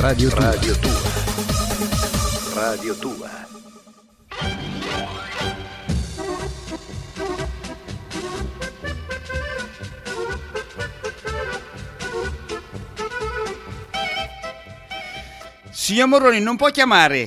Radio Tua. Radio Tua. Radio Tua. Signor Moroni, non può chiamare.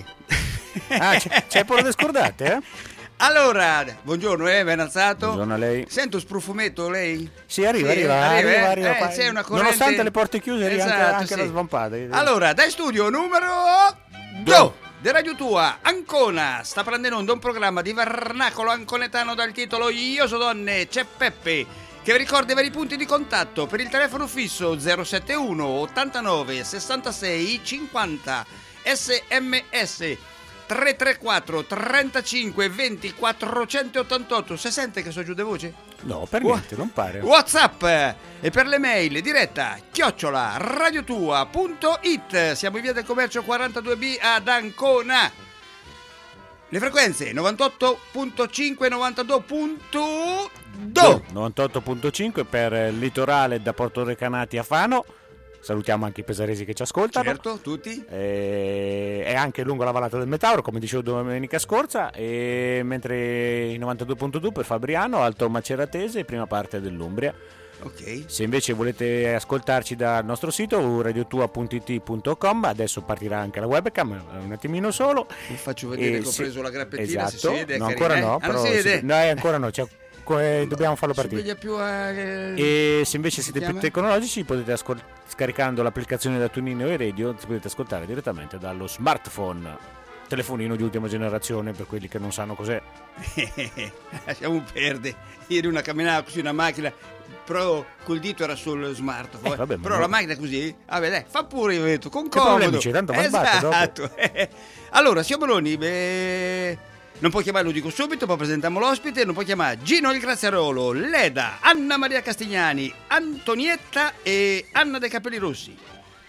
C'è pure le scordate, Allora, buongiorno, ben alzato. Buongiorno a lei. Sento sprofumetto lei? Sì, arriva. C'è una corrente. Nonostante le porte chiuse, arriva anche sì. la svampata. Allora, dai studio numero 2 di Radio Tua, Ancona, sta prendendo un programma di vernacolo anconetano dal titolo Io so donne, c'è Peppe, che vi ricorda i vari punti di contatto per il telefono fisso 071 89 66 50, SMS 334 35 20 488. Si sente che so giù di voce? No, per niente, non pare. WhatsApp e per le mail diretta @radiotua.it. Siamo in via del Commercio 42B ad Ancona. Le frequenze 98.5 92.2 98.5 per il litorale da Porto Recanati a Fano. Salutiamo anche i pesaresi che ci ascoltano. Certo, tutti. E anche lungo la vallata del Metauro, come dicevo domenica scorsa, e mentre i 92.2 per Fabriano, Alto Maceratese e prima parte dell'Umbria. Ok. Se invece volete ascoltarci dal nostro sito radiotua.it.com, adesso partirà anche la webcam, un attimino solo. Vi faccio vedere che ho preso la grappettina. Esatto. Si vede, No, carina, ancora no, non però si vede. no, ancora no, dobbiamo farlo partire. Si vede più E se invece siete più chiama? tecnologici, potete scaricando l'applicazione da Tunino e Radio, potete ascoltare direttamente dallo smartphone, telefonino di ultima generazione per quelli che non sanno cos'è. Lasciamo perdere. Ieri una camminava così una macchina, però col dito era sul smartphone. Vabbè, però ma la macchina così, vabbè dai, fa pure, io ho detto, con Che comodo. problemi c'è? Tanto va in batte dopo. Esatto. Allora, siamo Moroni, non può chiamare, lo dico subito, poi presentiamo l'ospite. Non può chiamare Gino il Graziarolo, Leda, Anna Maria Castignani, Antonietta e Anna dei Capelli Rossi.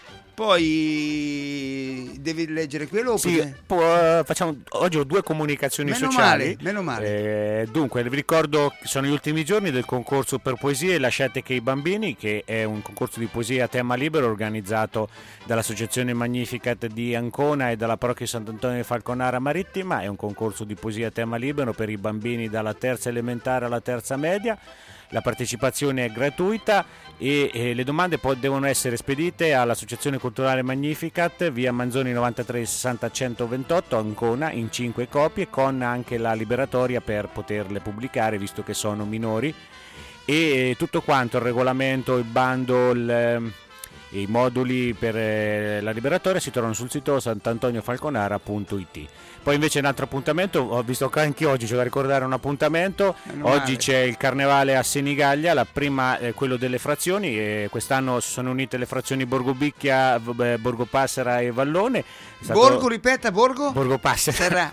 Poi devi leggere quello? Sì, facciamo oggi ho due comunicazioni sociali. Meno male. Dunque, vi ricordo che sono gli ultimi giorni del concorso per poesie Lasciate che i bambini, che è un concorso di poesia a tema libero organizzato dall'Associazione Magnificat di Ancona e dalla Parrocchia Sant'Antonio di Falconara Marittima. È un concorso di poesia a tema libero per i bambini dalla terza elementare alla terza media. La partecipazione è gratuita e le domande devono essere spedite all'Associazione Culturale Magnificat, via Manzoni 93 60 128 Ancona, in 5 copie, con anche la liberatoria per poterle pubblicare visto che sono minori, e tutto quanto, il regolamento, il bando, i moduli per la liberatoria si trovano sul sito sant'antoniofalconara.it. Poi invece un altro appuntamento, ho visto che anche oggi c'è da ricordare un appuntamento. Oggi c'è il carnevale a Senigallia, la prima è quello delle frazioni, e quest'anno si sono unite le frazioni Borgobicchia, Borgopassera e Vallone. Borgo, ripeta, Borgo? Borgopassera.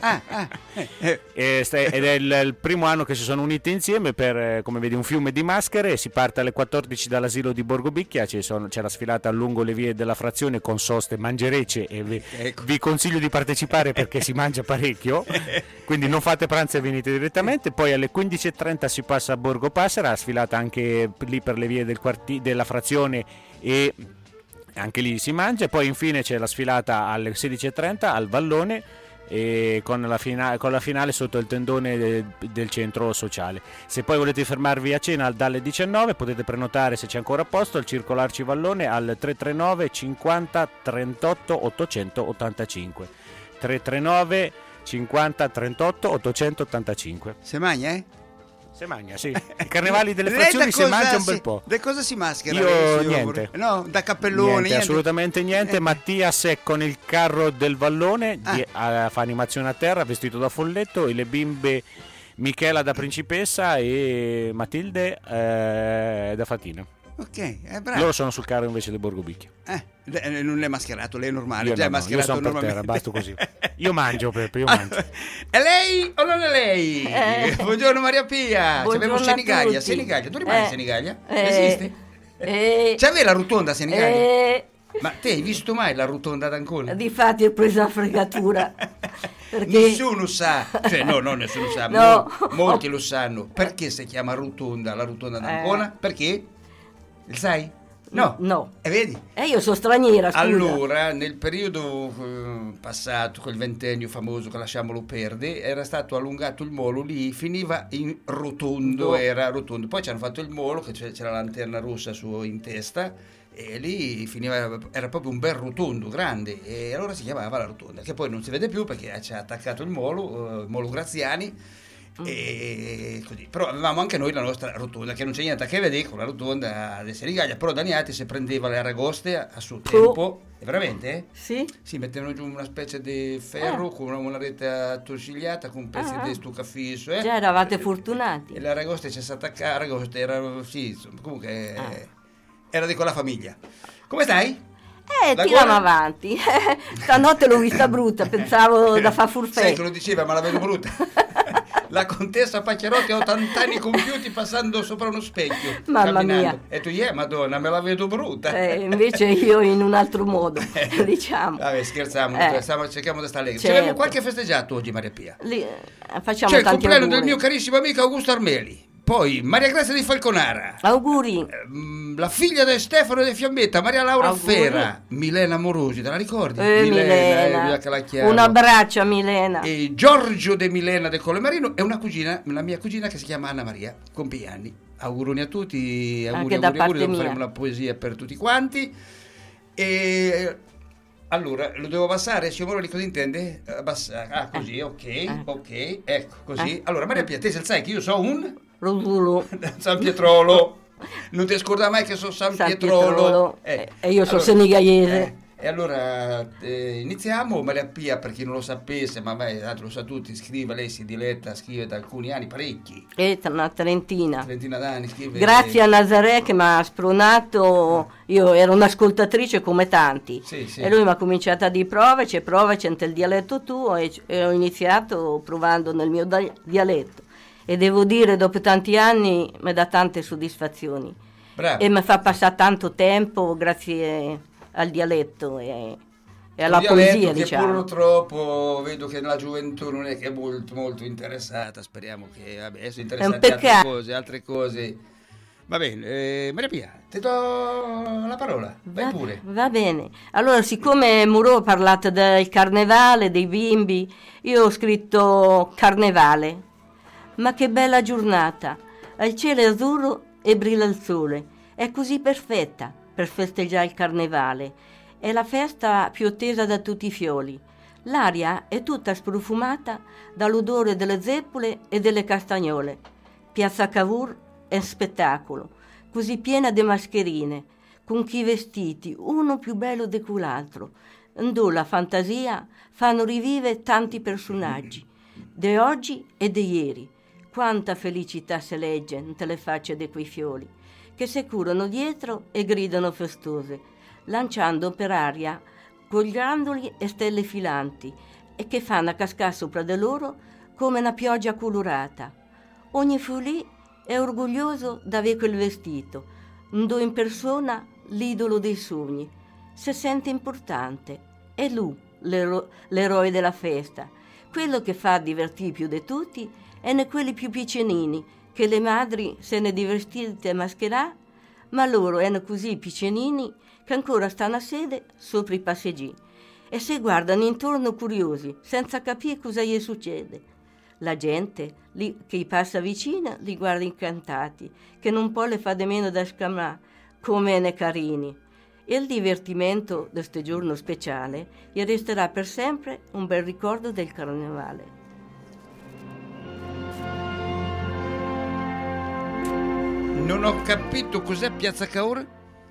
Ed è il primo anno che si sono unite insieme per, come vedi, un fiume di maschere. Si parte alle 14 dall'asilo di Borgobicchia, c'è la sfilata lungo le vie della frazione con soste mangerecce, e vi consiglio di partecipare perché si mangia parecchio, quindi non fate pranzo e venite direttamente. Poi alle 15.30 si passa a Borgopassera, sfilata anche lì per le vie della frazione, e anche lì si mangia. Poi infine c'è la sfilata alle 16.30 al Vallone, e con la finale sotto il tendone del centro sociale. Se poi volete fermarvi a cena dalle 19 potete prenotare, se c'è ancora posto, al Circolo Arci Vallone al 339 50 38 885 339 50 38 885. Se magna, Se magna, sì. I carnevali delle frazioni si mangia un bel po'. Da cosa si maschera? Io niente. No, da cappellone, niente. Assolutamente niente. Mattias è con il carro del Vallone, fa animazione a terra, vestito da folletto, e le bimbe Michela da principessa e Matilde da fatina. Ok, bravo. Loro sono sul carro invece del Borgobicchia. Non è mascherato, lei è normale. Io già no, è mascherato, io sono per terra, basta così. Io mangio, Peppe, io mangio. È lei o non è lei? Buongiorno Maria Pia. Buongiorno Abbiamo Senigallia. a tutti. Senigallia, tu rimani a Senigallia? Esiste? C'aveva la rotonda a Senigallia? Ma te hai visto mai la rotonda d'Ancona? Difatti ho preso la fregatura. Perché... Nessuno sa, cioè no, nessuno sa, No. molti lo sanno. Perché si chiama rotonda, la rotonda d'Ancona? Perché? Sai? No. No. E vedi? Io sono straniera, scusa. Allora, nel periodo passato, quel ventennio famoso che lasciamolo perdere, era stato allungato il molo lì, finiva in rotondo, era rotondo. Poi ci hanno fatto il molo, che c'era la lanterna rossa in testa, e lì finiva, era proprio un bel rotondo, grande, e allora si chiamava la rotonda, che poi non si vede più perché ci ha attaccato il molo Graziani, e così. Però avevamo anche noi la nostra rotonda, che non c'è niente a che vedere con la rotonda del Senigallia, però Daniati si prendeva le aragoste a suo tempo, e veramente? Sì? Si mettevano giù una specie di ferro con una rete attorcigliata con pezzi di stucafisso, Già eravate fortunati. e le aragoste ci si attaccava, aragoste erano, sì, insomma, comunque era di quella famiglia. Come stai? Tiriamo avanti. Stanotte l'ho vista brutta, pensavo da far furfè. Sai che lo diceva, ma la vedo brutta. La contessa Pacchiarotti ha 80 anni compiuti passando sopra uno specchio, Mamma camminando. mia. E tu, Madonna, me la vedo brutta. Invece io in un altro modo, diciamo. Vabbè, scherziamo, cerchiamo di stare allegri. Certo. Abbiamo qualche festeggiato oggi, Maria Pia. Facciamo C'è il tanti compleanno auguri. del mio carissimo amico Augusto Armeli. Poi Maria Grazia di Falconara. Auguri. La figlia di Stefano De Fiammetta, Maria Laura Auguri. Fera. Milena Morosi, te la ricordi? Milena. Che la chiamo. Un abbraccio a Milena. E Giorgio De Milena del Collemarino e una cugina, la mia cugina che si chiama Anna Maria, compie anni. Auguroni a tutti, Anche da parte devo mia. fare una poesia per tutti quanti. E allora, lo devo abbassare, signor Moroni, cosa intende? Abbassare, così, ok, ecco, così. Allora, Maria Pia, te sai che io so un Rosulu. San Pietrolo. Non ti scorda mai che sono San Pietrolo. E io sono senigaiese. E allora iniziamo. Maria Pia, per chi non lo sapesse, ma lo sa tutti, scrive, lei si diletta, scrive da alcuni anni, parecchi, Una trentina. d'anni, scrive. Grazie a Nazaré che mi ha spronato, io ero un'ascoltatrice come tanti, Sì. e lui mi ha cominciato a dire c'è il dialetto tuo, e ho iniziato provando nel mio dialetto, e devo dire dopo tanti anni mi dà tante soddisfazioni. Bravo. E mi fa passare tanto tempo grazie al dialetto e alla Un dialetto poesia, che diciamo. purtroppo vedo che la gioventù non è che è molto molto interessata. Speriamo che adesso interessati peccato. altre cose. Va bene, Maria Pia, ti do la parola, vai pure. Va bene. Allora, siccome Murò ha parlato del carnevale, dei bimbi, io ho scritto carnevale. Ma che bella giornata! Il cielo è azzurro e brilla il sole. È così perfetta per festeggiare il carnevale. È la festa più attesa da tutti i fiori. L'aria è tutta sprofumata dall'odore delle zeppole e delle castagnole. Piazza Cavour è spettacolo, così piena di mascherine, con chi vestiti, uno più bello di quell'altro. Dove la fantasia fanno rivivere tanti personaggi, di oggi e di ieri. Quanta felicità si legge nelle facce di quei fiori, che si curano dietro e gridano festose, lanciando per aria cogliandoli e stelle filanti, e che fanno cascare sopra di loro come una pioggia colorata. Ogni fulì è orgoglioso d'avere quel vestito, dove in persona l'idolo dei sogni. Si sente importante, è lui l'eroe della festa. Quello che fa divertire più di tutti è ne quelli più piccenini, che le madri se ne divertite a mascherà, ma loro erano così piccenini che ancora stanno a sede sopra i passeggi e si guardano intorno curiosi, senza capire cosa gli succede. La gente che gli passa vicina li guarda incantati, che non può le fa di meno da scamare, come ne carini. E il divertimento di questo giorno speciale gli resterà per sempre un bel ricordo del carnevale. Non ho capito cos'è Piazza Cavour.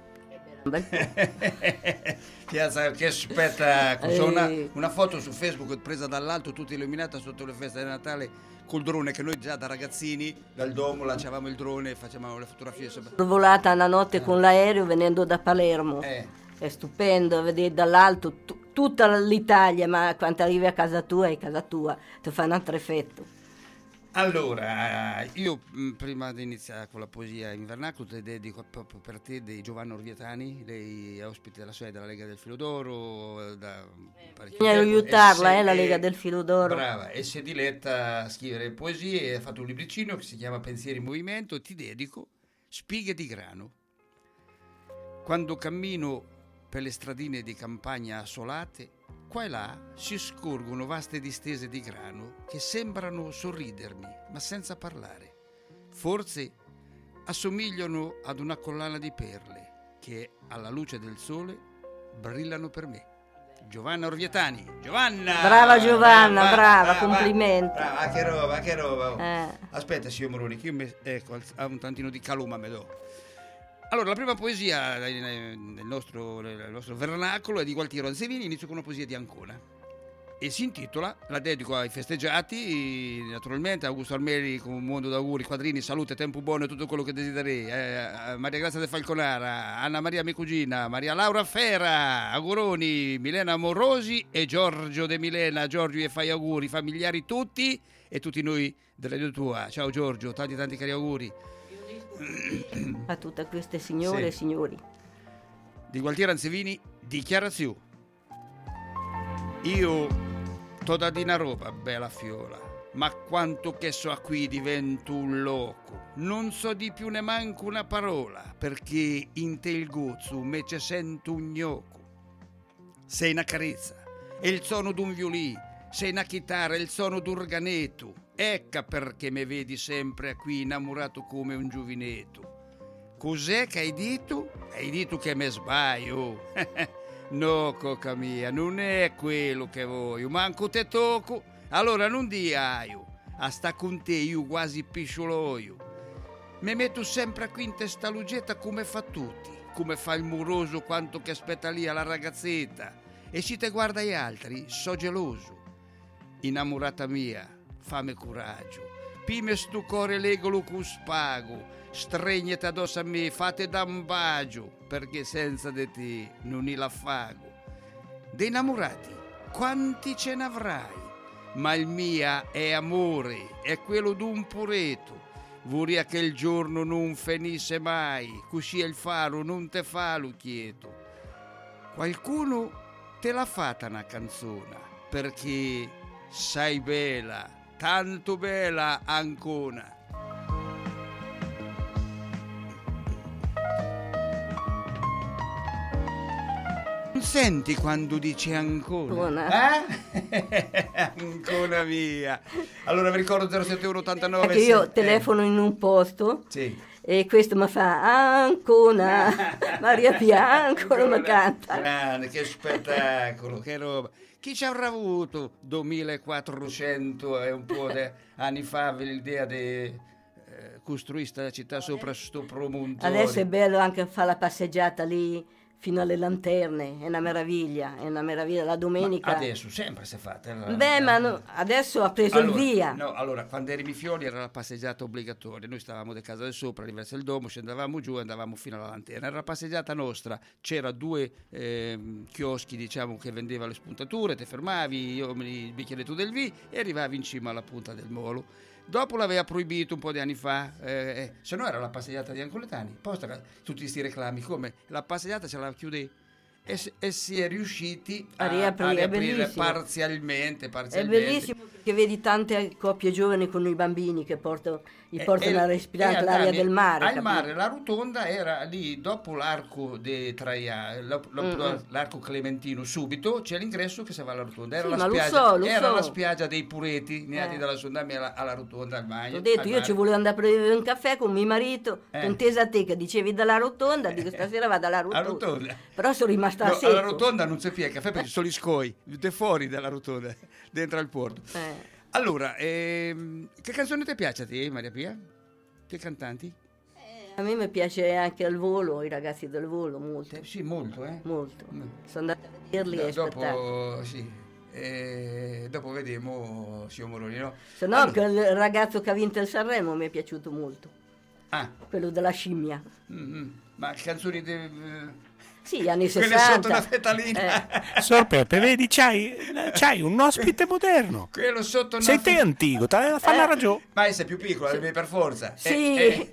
Piazza, che spettacolo. Una foto su Facebook presa dall'alto, tutta illuminata sotto le feste di Natale col drone, che noi già da ragazzini dal domo lanciavamo il drone e facevamo le fotografie sopra. Ho volata una notte con l'aereo venendo da Palermo. È stupendo vedere dall'alto tutta l'Italia, ma quando arrivi a casa tua è casa tua, ti fa un altro effetto. Allora, io prima di iniziare con la poesia in vernacolo ti dedico proprio per te di Giovanna Orvietani, lei è ospite della sede della Lega del Filo d'Oro da parecchio Bisogna tempo. aiutarla, la Lega del Filo d'Oro. Brava, e si è diletta a scrivere poesie e ha fatto un libricino che si chiama Pensieri in Movimento. Ti dedico Spighe di grano. Quando cammino per le stradine di campagna assolate, qua e là si scorgono vaste distese di grano che sembrano sorridermi, ma senza parlare. Forse assomigliano ad una collana di perle che, alla luce del sole, brillano per me. Giovanna Orvietani. Giovanna! Brava Giovanna, brava, complimenti. Brava, che roba. Eh. Aspetta, signor Moroni, che io ecco, ha un tantino di caluma me do. Allora, la prima poesia nel nostro vernacolo è di Gualtiero Ansevini, inizio con una poesia di Ancona. E si intitola, la dedico ai festeggiati, naturalmente, Augusto Almeri con un mondo d'auguri, quadrini, salute, tempo buono e tutto quello che desiderei. Maria Grazia De Falconara, Anna Maria mia cugina, Maria Laura Fera, auguroni, Milena Morosi e Giorgio De Milena. Giorgio, e fai auguri, familiari tutti e tutti noi della Radio Tua. Ciao Giorgio, tanti cari auguri. A tutte queste signore e signori. Di Gualtiero Ansevini, dichiarazione. Io t'ho da di una roba, bella fiola, ma quanto che so a qui divento un loco. Non so di più ne manco una parola, perché in te il gozzo me ce sento un gnocco. Sei una carezza, e il suono d'un violì, sei una chitarra, e il suono d'un organetto. Ecca perché me vedi sempre qui innamorato come un giovinetto. Cos'è che hai detto? Hai detto che me sbaglio. No, cocca mia, non è quello che voglio, manco te tocco, allora non diaio, a sta con te io quasi piscioloio. Mi metto sempre qui in testa lugetta come fa tutti, come fa il moroso quanto che aspetta lì alla ragazzetta, e se te guarda gli altri, so geloso. Innamorata mia, fammi coraggio, pime stu cuore legolo cu spago, stregnete addosso a me, fate da un bacio, perché senza di te non il affago. Dei innamorati, quanti ce ne avrai? Ma il mia è amore, è quello d'un pureto. Vorrei che il giorno non finisse mai, così il faro non te fa lo quieto. Qualcuno te l'ha fatta una canzone, perché sei bella, tanto bella Ancona. Senti quando dice Ancona? Ancona mia. Allora vi ricordo 07189. Perché io telefono in un posto e questo mi fa Ancona, Maria Pia, ancora mi canta. Grande, che spettacolo, che roba. Chi ci avrà avuto 2400 e un po' di anni fa l'idea di costruire questa città sopra sto promontorio? Adesso è bello anche fare la passeggiata lì fino alle lanterne, è una meraviglia la domenica. Ma adesso sempre si è fatta. Beh, ma no, adesso ha preso il via. No, allora, quando eri Mifioli era la passeggiata obbligatoria, noi stavamo da casa del sopra, verso il domo, scendavamo giù e andavamo fino alla lanterna. Era la passeggiata nostra, c'era 2 chioschi, diciamo, che vendeva le spuntature, ti fermavi, io il bicchieretto del vino e arrivavi in cima alla punta del molo. Dopo l'aveva proibito un po' di anni fa, se no era la passeggiata di Ancoletani. Poi tutti questi reclami, come la passeggiata ce la chiude e si è riusciti a riaprire parzialmente. È bellissimo perché vedi tante coppie giovani con i bambini che portano a respirare l'aria del mare. Al mare, la rotonda era lì dopo l'arco di Traia, l'arco Clementino, subito c'è l'ingresso che si va alla rotonda. Era la spiaggia dei Pureti, neati dalla Sondami alla rotonda, al bagno. Ho detto, io ci volevo andare a prendere un caffè con mio marito, contesa a te che dicevi dalla rotonda, dico stasera vado alla rotonda. Però sono rimasta a secco. Alla rotonda non c'è più il caffè perché ci sono gli scoi, fuori dalla rotonda, dentro al porto. Allora, che canzone ti piace a te, Maria Pia? Che cantanti? A me mi piace anche al volo, i ragazzi del volo, molto. Sì, molto, Molto. Sono andata a vederli e dopo, sì. Dopo vediamo signor Moroni, no? Se no, allora, il ragazzo che ha vinto il Sanremo mi è piaciuto molto. Quello della scimmia. Ma canzoni sì, anni 60. Quelle sotto la fetalina. Sor Peppe, vedi, c'hai un ospite moderno. Quello sotto sei te antico, te la fanno ragione. Ma sei più piccola, per forza. Sì.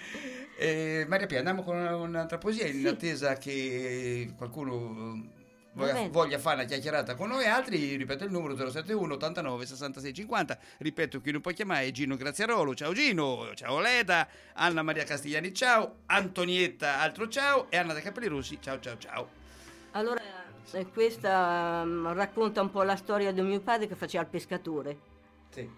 Maria Pia, andiamo con un'altra poesia in attesa che qualcuno bene. voglia fare una chiacchierata con noi altri, ripeto il numero 071 89 66 50. Ripeto, chi non può chiamare è Gino Graziarolo. Ciao Gino, ciao Leda, Anna Maria Castigliani, ciao, Antonietta, altro ciao, e Anna da Capelli Rossi, ciao ciao ciao. Allora, questa racconta un po' la storia di mio padre che faceva il pescatore. Sì.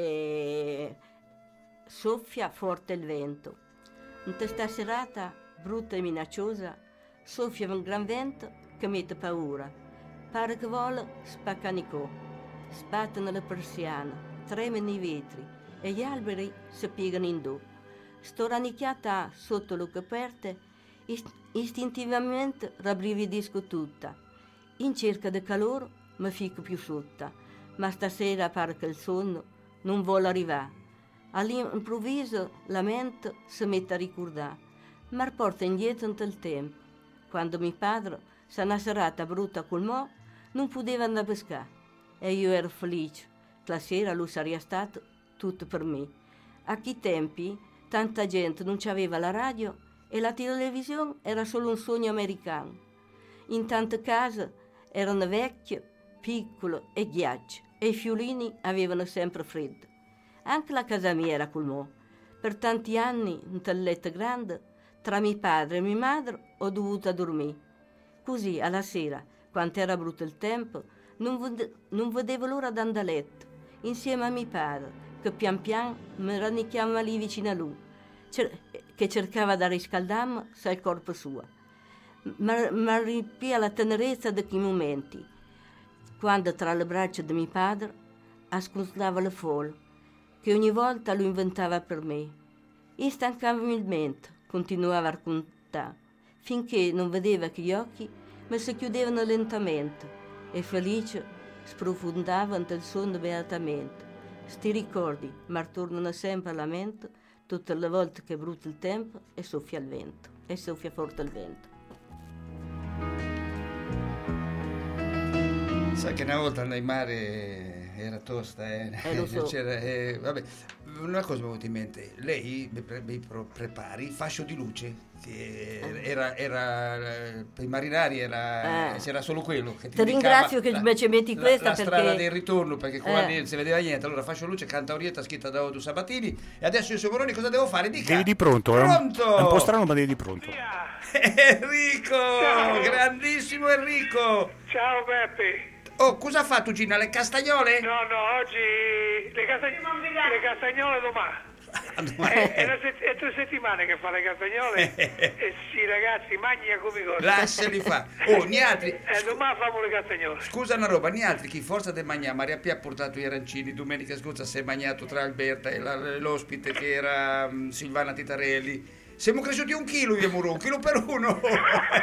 Soffia forte il vento. In questa serata brutta e minacciosa soffia un gran vento che mette paura. Pare che vuole spaccanicò. Sbattono le persiane, tremano i vetri e gli alberi si piegano in due. Sto rannicchiata sotto le coperte, istintivamente rabbrividisco tutta. In cerca di calore mi fico più sotto, ma stasera pare che il sonno non vuole arrivare. All'improvviso la mente si mette a ricordare, ma porta indietro il tempo, quando mio padre, se una serata brutta col mo, non poteva andare a pescare. E io ero felice, che la sera lui sarebbe stato tutto per me. A quei tempi tanta gente non c'aveva la radio e la televisione era solo un sogno americano. In tante case erano vecchie, piccole e ghiacce, e i fiolini avevano sempre freddo. Anche la casa mia era col mo. Per tanti anni, in un letto grande, tra mio padre e mia madre, ho dovuto dormire. Così, alla sera, quando era brutto il tempo, non vedevo l'ora di andare a letto, insieme a mio padre, che pian pian mi rannicchiava lì vicino a lui, che cercava di riscaldarmi se il corpo suo. Ma ripia la tenerezza di quei momenti, quando tra le braccia di mio padre ascoltava le folle, che ogni volta lo inventava per me. Instancabilmente continuava a raccontare, finché non vedeva che gli occhi mi si chiudevano lentamente e felice sprofondava nel sonno beatamente. Sti ricordi mi tornano sempre alla mente tutte le volte che è brutto il tempo e soffia il vento, e soffia forte il vento. Sai che una volta andai in mare era tosta, lo so. C'era, vabbè, una cosa mi è venuta in mente. Lei mi prepari fascio di luce, che era per i marinari c'era solo quello che ti ringrazio che ci metti questa la perché strada del ritorno, perché qua non si vedeva niente. Allora fascio luce, cantaorietta scritta da Odu Sabatini. E adesso io Moroni cosa devo fare? Dica. Devi di pronto, Pronto! È un po' strano, ma devi di pronto. Enrico, Ciao. grandissimo Enrico. Ciao Peppe. Oh, cosa ha fatto Gina? Le castagnole? No, oggi le castagnole domani. È 3 settimane che fa le castagnole e sì ragazzi, magna come cosa. Lasciali fa. Oh, Niatri. Domani famo le castagnole. Scusa una roba, Niatri, chi forza del Magnà, Maria Pia ha portato gli arancini, domenica scorsa si è magnato tra Alberta e l'ospite che era Silvana Titarelli. Siamo cresciuti 1 chilo io e Muro, 1 chilo per uno. Te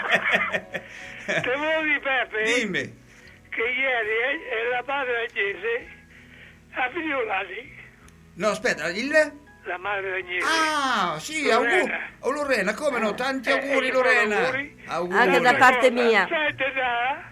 volevo dire Peppe Dimmi. che ieri la madre Agnese ha figliolati. No, aspetta, La madre Agnese. Ah, sì, Lorena. auguri. Oh, Lorena, come no? Tanti auguri, Lorena. auguri. Anche da parte mia. Senti Sara,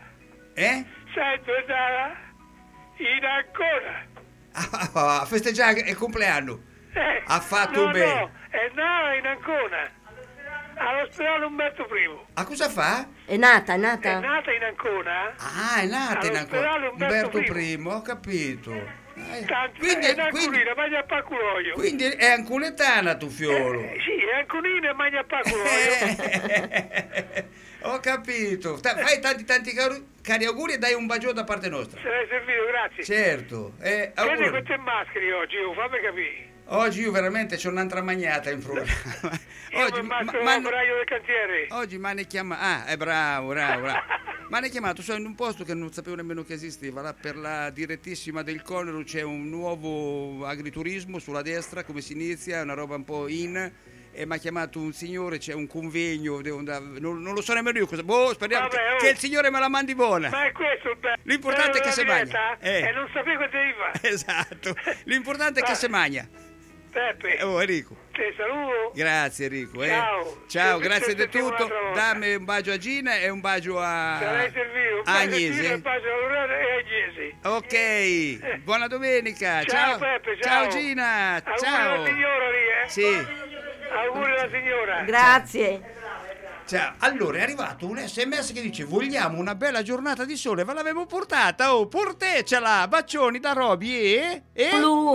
in Ancona. A festeggiare il compleanno. Ha fatto bene. No, è nata in Ancona. All'ospedale Umberto I. Ah, cosa fa? È nata. È nata in Ancona. Ah, è nata in ancora. All'ospedale Umberto I, ho capito. Quindi è Anconina, mangia a paculoio. Quindi è anculetana tu fiolo. Sì, è Anconina e mangia a paculoio. Ho capito. Fai tanti cari auguri e dai un bacio da parte nostra. Se l'hai servito, grazie. Certo. Vedi Auguri. queste maschere oggi, fammi capire. Oggi io veramente c'ho un'altra magnata in programma. Oggi l'operaio del cantiere. Oggi mi hanno chiamato. Ah, è bravo. Mi hanno chiamato, sono in un posto che non sapevo nemmeno che esisteva. Là per la direttissima del Conero c'è un nuovo agriturismo sulla destra, come si inizia, è una roba un po' in. E mi ha chiamato un signore, c'è un convegno, non lo so nemmeno io cosa. Speriamo che il signore me la mandi buona. Ma è questo il bello. L'importante è che si magna. E non sapevo che devi fare. Esatto. L'importante è che si magna. Peppe. Oh, Enrico. Ti saluto. Grazie Enrico. Ciao. Grazie di tutto. un'altra volta. Dammi un bacio a Gina e un bacio a Sarei servito. Un bacio a Gina, Agnese. un bacio a Lorena e Agnese. Ok, buona domenica. Ciao, Peppe, ciao. Gina. Auguri Ciao. alla signora lì, Sì. Auguri alla signora. Grazie. Cioè, allora è arrivato un SMS che dice: vogliamo una bella giornata di sole, ve l'avevo portata, oh, portecela, bacioni da Roby e Lu.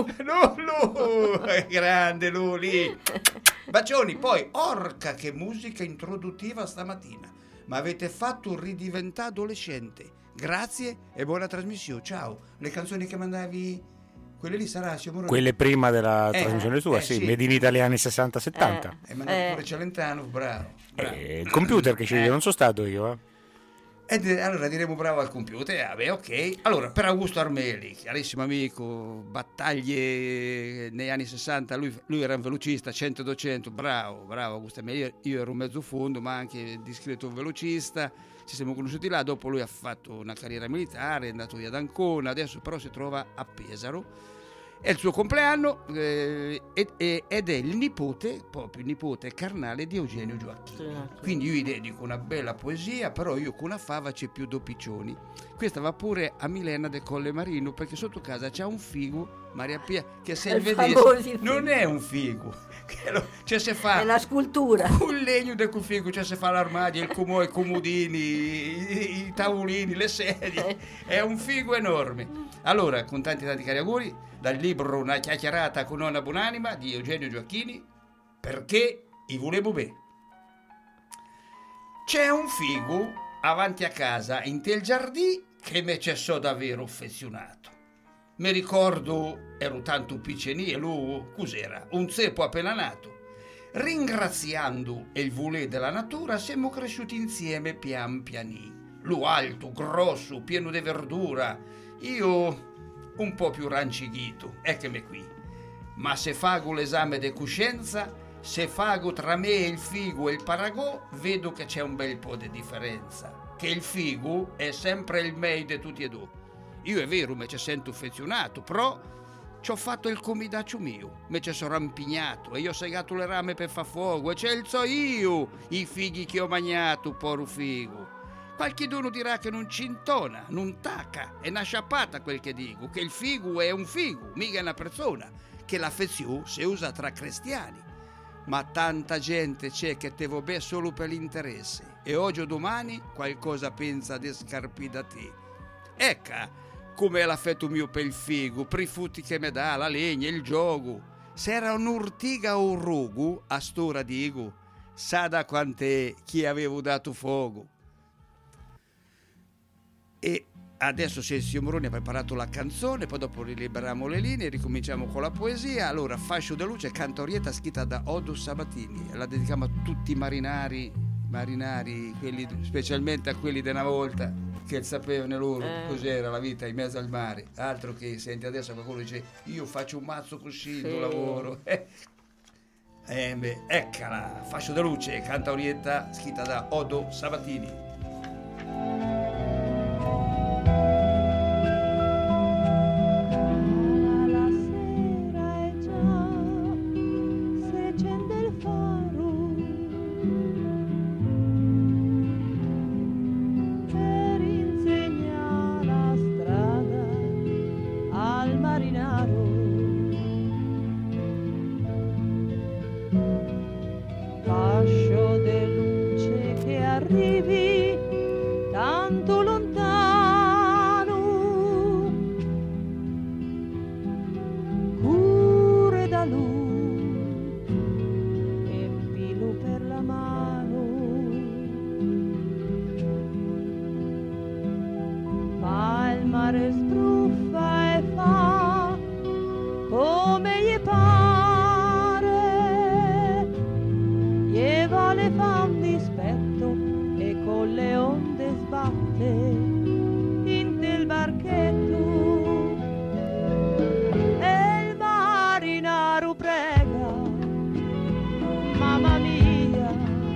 Grande Luli. Bacioni. Poi, orca che musica introduttiva stamattina, ma avete fatto ridiventare adolescente. Grazie e buona trasmissione, ciao. Le canzoni che mandavi, quelle lì sarà quelle prima della trasmissione tua, sì, Made in Italiani 60-70. E mandavi pure Celentano, bravo. Il computer che sceglie, non sono stato io. Allora diremo bravo al computer, ok. Allora, per Augusto Armeli, chiarissimo amico, battaglie negli anni 60, lui era un velocista, 100-200, bravo Augusto Armeli. Io ero un mezzo fondo, ma anche discreto velocista. Ci siamo conosciuti là, dopo lui ha fatto una carriera militare, è andato via ad Ancona, adesso però si trova a Pesaro. È il suo compleanno ed è il nipote, proprio il nipote carnale di Eugenio Gioacchini. Quindi io gli dedico una bella poesia, però io con una fava c'è più dopiccioni. Questa va pure a Milena del Colle Marino, perché sotto casa c'ha un figo, Maria Pia, che se il vedessi non è un figo, cioè se fa è una scultura, un legno del figo, cioè se fa l'armadio, i comodini, i tavolini, le sedie, è un figo enorme. Allora, con tanti cari auguri dal libro Una chiacchierata con nonna buonanima di Eugenio Gioacchini, perché i volevo bene. C'è un figo avanti a casa in tel giardì che me c'è so davvero affezionato. Mi ricordo ero tanto piccenì e lui cos'era, un ceppo appena nato. Ringraziando il volè della natura siamo cresciuti insieme pian pianì. Lui alto, grosso, pieno di verdura, io un po' più rancighito, eccomi qui. Ma se fago l'esame di coscienza, se fago tra me e il figo e il paragò, vedo che c'è un bel po' di differenza, che il figo è sempre il meglio di tutti e due. Io è vero, me ci sento affezionato, però ci ho fatto il comidaccio mio, me ci sono rampignato e io ho segato le rame per far fuoco e c'elzo io i fighi che ho magnato, poro figo. Qualcheduno dirà che non c'intona, non tacca, è una sciappata quel che dico, che il figo è un figo, mica una persona, che l'affezione si usa tra cristiani. Ma tanta gente c'è che te va bene solo per l'interesse e oggi o domani qualcosa pensa di scarpi da te. Ecca com'è l'affetto mio per il figo, per i frutti che mi dà, la legna, il gioco. Se era un'ortiga o un rogo, a stora dico, sa da quant'è chi avevo dato fuoco. E adesso Sensio Moroni ha preparato la canzone, poi dopo riliberiamo le linee, ricominciamo con la poesia. Allora, Fascio de luce, cantorietta scritta da Odo Sabatini, la dedichiamo a tutti i marinari, quelli, specialmente a quelli di una volta che sapevano loro cos'era la vita in mezzo al mare. Altro che, senti, adesso qualcuno dice io faccio un mazzo così, sì, lavoro. Eccola, Fascio de luce, cantorietta scritta da Odo Sabatini. Fascio de luce che arrivi tanto lontano, cure da lui e filo per la mano, ma il mare sbruffa e fa come gli pare, gli vale fa un dispetto e con le onde sbatte in del barchetto e il marinaro prega, mamma mia,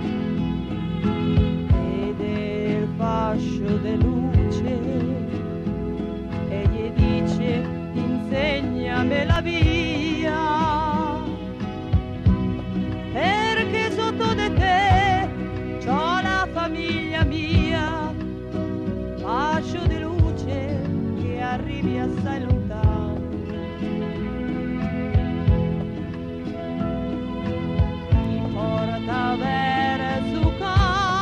ed il fascio de luce e gli dice insegnami la via, perché sotto di te c'ho la famiglia mia, fascio di luce che arrivi assai lontano. Mi porta verso casa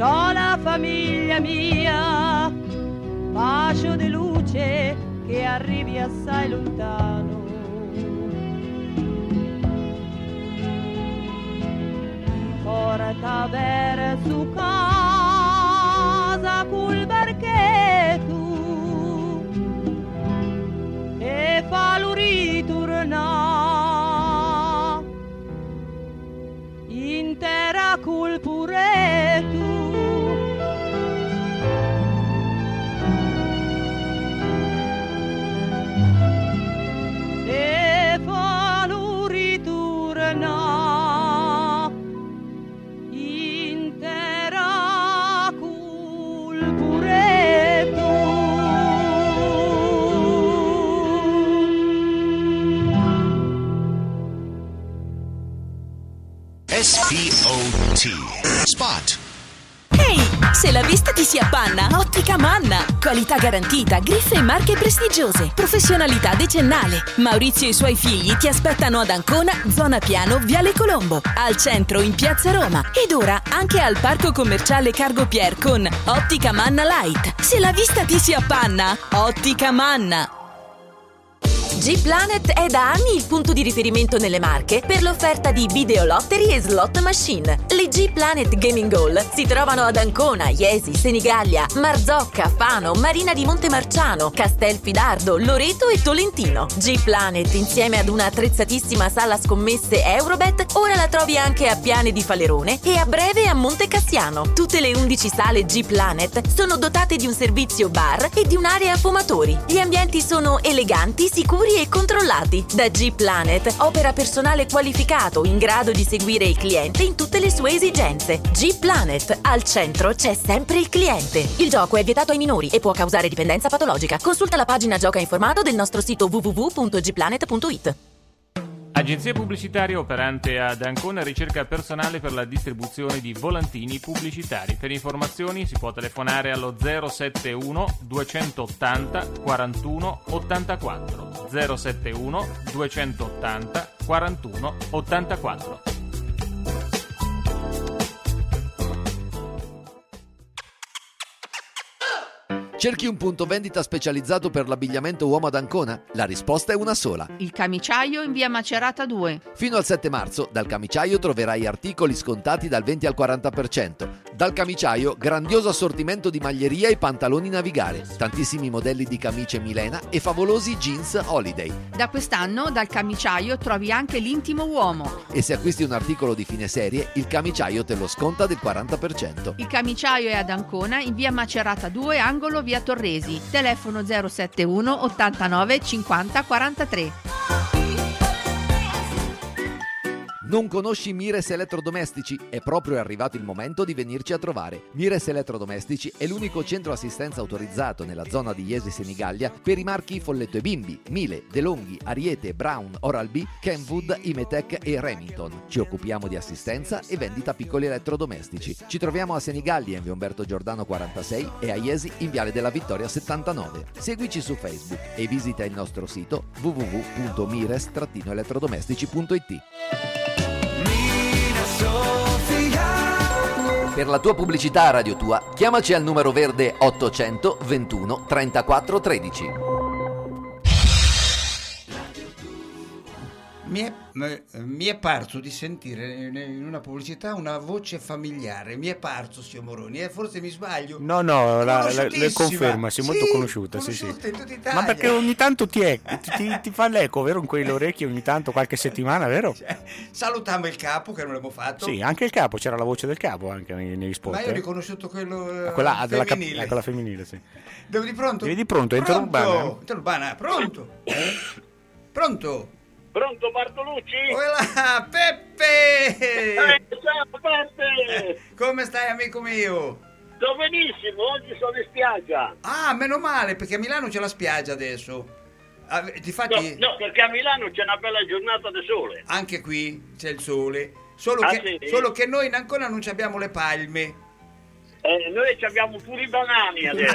c'ho la famiglia mia, bacio di luce che arrivi assai lontano. Porta verso casa col barchetto e fallo ritornare intera col puretto. E fallo ritornare intera col puretto. SPOT Spot. Ehi, se la vista ti si appanna, Ottica Manna. Qualità garantita, griffe e marche prestigiose, professionalità decennale. Maurizio e i suoi figli ti aspettano ad Ancona, zona Piano, Viale Colombo, al centro in Piazza Roma ed ora anche al Parco Commerciale Cargo Pier con Ottica Manna Light. Se la vista ti si appanna, Ottica Manna. G-Planet è da anni il punto di riferimento nelle Marche per l'offerta di videolottery e slot machine. Le G-Planet Gaming Hall si trovano ad Ancona, Iesi, Senigallia, Marzocca, Fano, Marina di Montemarciano, Castelfidardo, Loreto e Tolentino. G-Planet, insieme ad una attrezzatissima sala scommesse Eurobet, ora la trovi anche a Piane di Falerone e a breve a Monte Cassiano. Tutte le 11 sale G-Planet sono dotate di un servizio bar e di un'area fumatori. Gli ambienti sono eleganti, sicuri e controllati. Da G-Planet opera personale qualificato in grado di seguire il cliente in tutte le sue esigenze. G-Planet, al centro c'è sempre il cliente. Il gioco è vietato ai minori e può causare dipendenza patologica. Consulta la pagina Gioca informato del nostro sito www.gplanet.it. Agenzia pubblicitaria operante ad Ancona ricerca personale per la distribuzione di volantini pubblicitari. Per informazioni si può telefonare allo 071 280 41 84. 071 280 41 84. Cerchi un punto vendita specializzato per l'abbigliamento uomo ad Ancona? La risposta è una sola. Il Camiciaio in via Macerata 2. Fino al 7 marzo, dal Camiciaio troverai articoli scontati dal 20 al 40%. Dal Camiciaio, grandioso assortimento di maglieria e pantaloni navigare, tantissimi modelli di camicie Milena e favolosi jeans Holiday. Da quest'anno, dal Camiciaio trovi anche l'intimo uomo. E se acquisti un articolo di fine serie, il Camiciaio te lo sconta del 40%. Il Camiciaio è ad Ancona in via Macerata 2, angolo via Torresi. Telefono 071 89 50 43. Non conosci Mires Elettrodomestici? È proprio arrivato il momento di venirci a trovare. Mires Elettrodomestici è l'unico centro assistenza autorizzato nella zona di Iesi Senigallia per i marchi Folletto e Bimbi, Miele, DeLonghi, Ariete, Brown, Oral-B, Kenwood, Imetec e Remington. Ci occupiamo di assistenza e vendita piccoli elettrodomestici. Ci troviamo a Senigallia in via Umberto Giordano 46 e a Iesi in viale della Vittoria 79. Seguici su Facebook e visita il nostro sito www.mires-elettrodomestici.it. Per la tua pubblicità a Radio Tua, chiamaci al numero verde 800 21 34 13. Mi è parso di sentire in una pubblicità una voce familiare. Mi è parso, signor Moroni, forse mi sbaglio. No, le conferma, sei molto conosciuta. Sì. In tutta Italia. Ma perché ogni tanto ti fa l'eco, vero? In quelle orecchie ogni tanto, qualche settimana, vero? Salutiamo il capo, che non l'abbiamo fatto. Sì, anche il capo, c'era la voce del capo anche negli spot. Ma io ho riconosciuto quello quella femminile. Quella femminile, sì. Devo di pronto? Devi di pronto, Interurbana. Interurbana, pronto? Pronto? Pronto Bartolucci? Hola, Peppe! Ciao Peppe! Come stai, amico mio? Sto benissimo, oggi sono in spiaggia. Ah, meno male, perché a Milano c'è la spiaggia adesso. Difatti... No, perché a Milano c'è una bella giornata di sole. Anche qui c'è il sole, solo che noi in Ancona non abbiamo le palme. Noi abbiamo pure i banani adesso.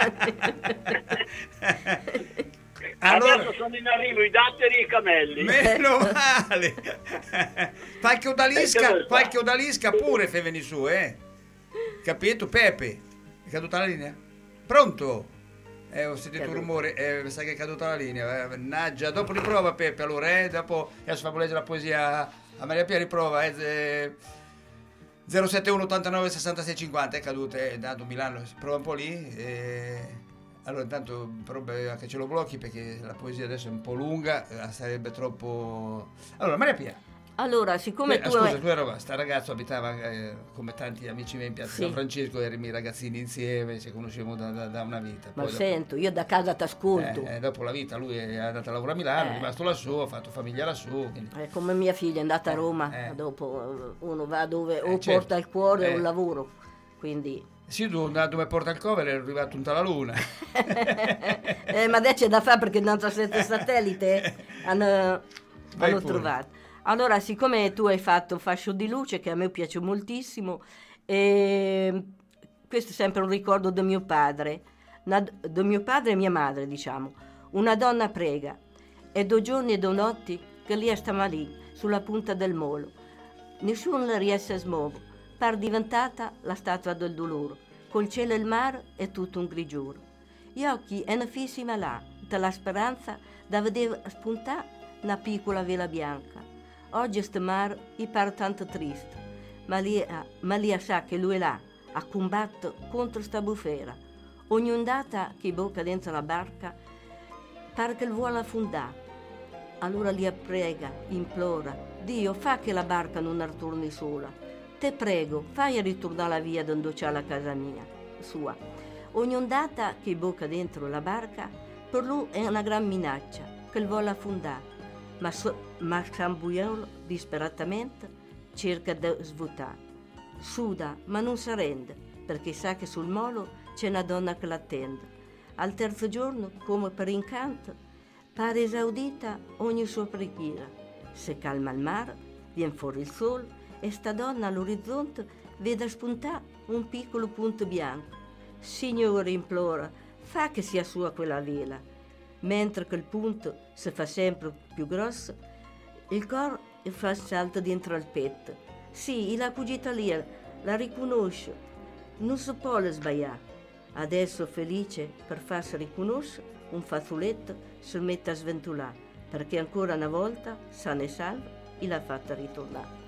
Allora, adesso sono in arrivo i datteri e i camelli. Meno male. Qualche odalisca pure, fe veni su, Capito? Pepe, è caduta la linea? Pronto? Ho sentito un rumore, mi sa che è caduta la linea. Mannaggia, dopo riprova Pepe, allora, dopo adesso fammi leggere la poesia a Maria Pia, riprova, 071 89 66 50, è caduta, è dato Milano, si prova un po' lì. Allora intanto però che ce lo blocchi perché la poesia adesso è un po' lunga, sarebbe troppo... Allora Maria Pia. Allora, siccome tu... Scusa, tu eri sta ragazzo abitava come tanti amici miei in piazza San Francisco, erano ragazzini insieme, ci conoscevamo da una vita. Ma poi sento, io da casa t'ascolto. Dopo la vita lui è andato a lavorare a Milano, è rimasto lassù, ha fatto famiglia lassù. Quindi... come mia figlia è andata a Roma, dopo uno va dove o certo. porta il cuore o il lavoro, quindi... Sì, tu dove porta il cover è arrivato tutta la luna. Ma adesso c'è da fare perché il nostro satellite hanno trovato. Allora, siccome tu hai fatto Fascio di luce, che a me piace moltissimo, questo è sempre un ricordo di mio padre e mia madre, diciamo. Una donna prega, e 2 giorni e 2 notti che lei stava lì, sulla punta del molo. Nessuno la riesce a smuovere, par diventata la statua del dolore, col cielo e il mare e tutto un grigiore. Gli occhi erano fissi là, dalla speranza da vedere spuntare una piccola vela bianca. Oggi sto mare gli pare tanto triste, ma lì sa che lui è là, a combattere contro sta bufera. Ogni ondata che bocca dentro la barca pare che vuole affondare. Allora li prega, implora, Dio, fa che la barca non ritorni sola. Te prego, fai ritornare la via dove c'è la casa mia, sua. Ogni ondata che bocca dentro la barca per lui è una gran minaccia che vuole affondare. Ma San Buiolo disperatamente cerca di svuotare. Suda, ma non si rende, perché sa che sul molo c'è una donna che l'attende. Al terzo giorno, come per incanto, pare esaudita ogni sua preghiera. Se calma il mare, viene fuori il sole e sta donna all'orizzonte vede spuntare un piccolo punto bianco. Signore, implora, fa che sia sua quella vela. Mentre che il punto si fa sempre più grosso, il cor fa salto dentro al petto. Sì, la cugita lì la riconosce, non si può sbagliare. Adesso felice per farsi riconoscere, un fazzoletto si mette a sventolare, perché ancora una volta, sana e salva, l'ha fatta ritornare.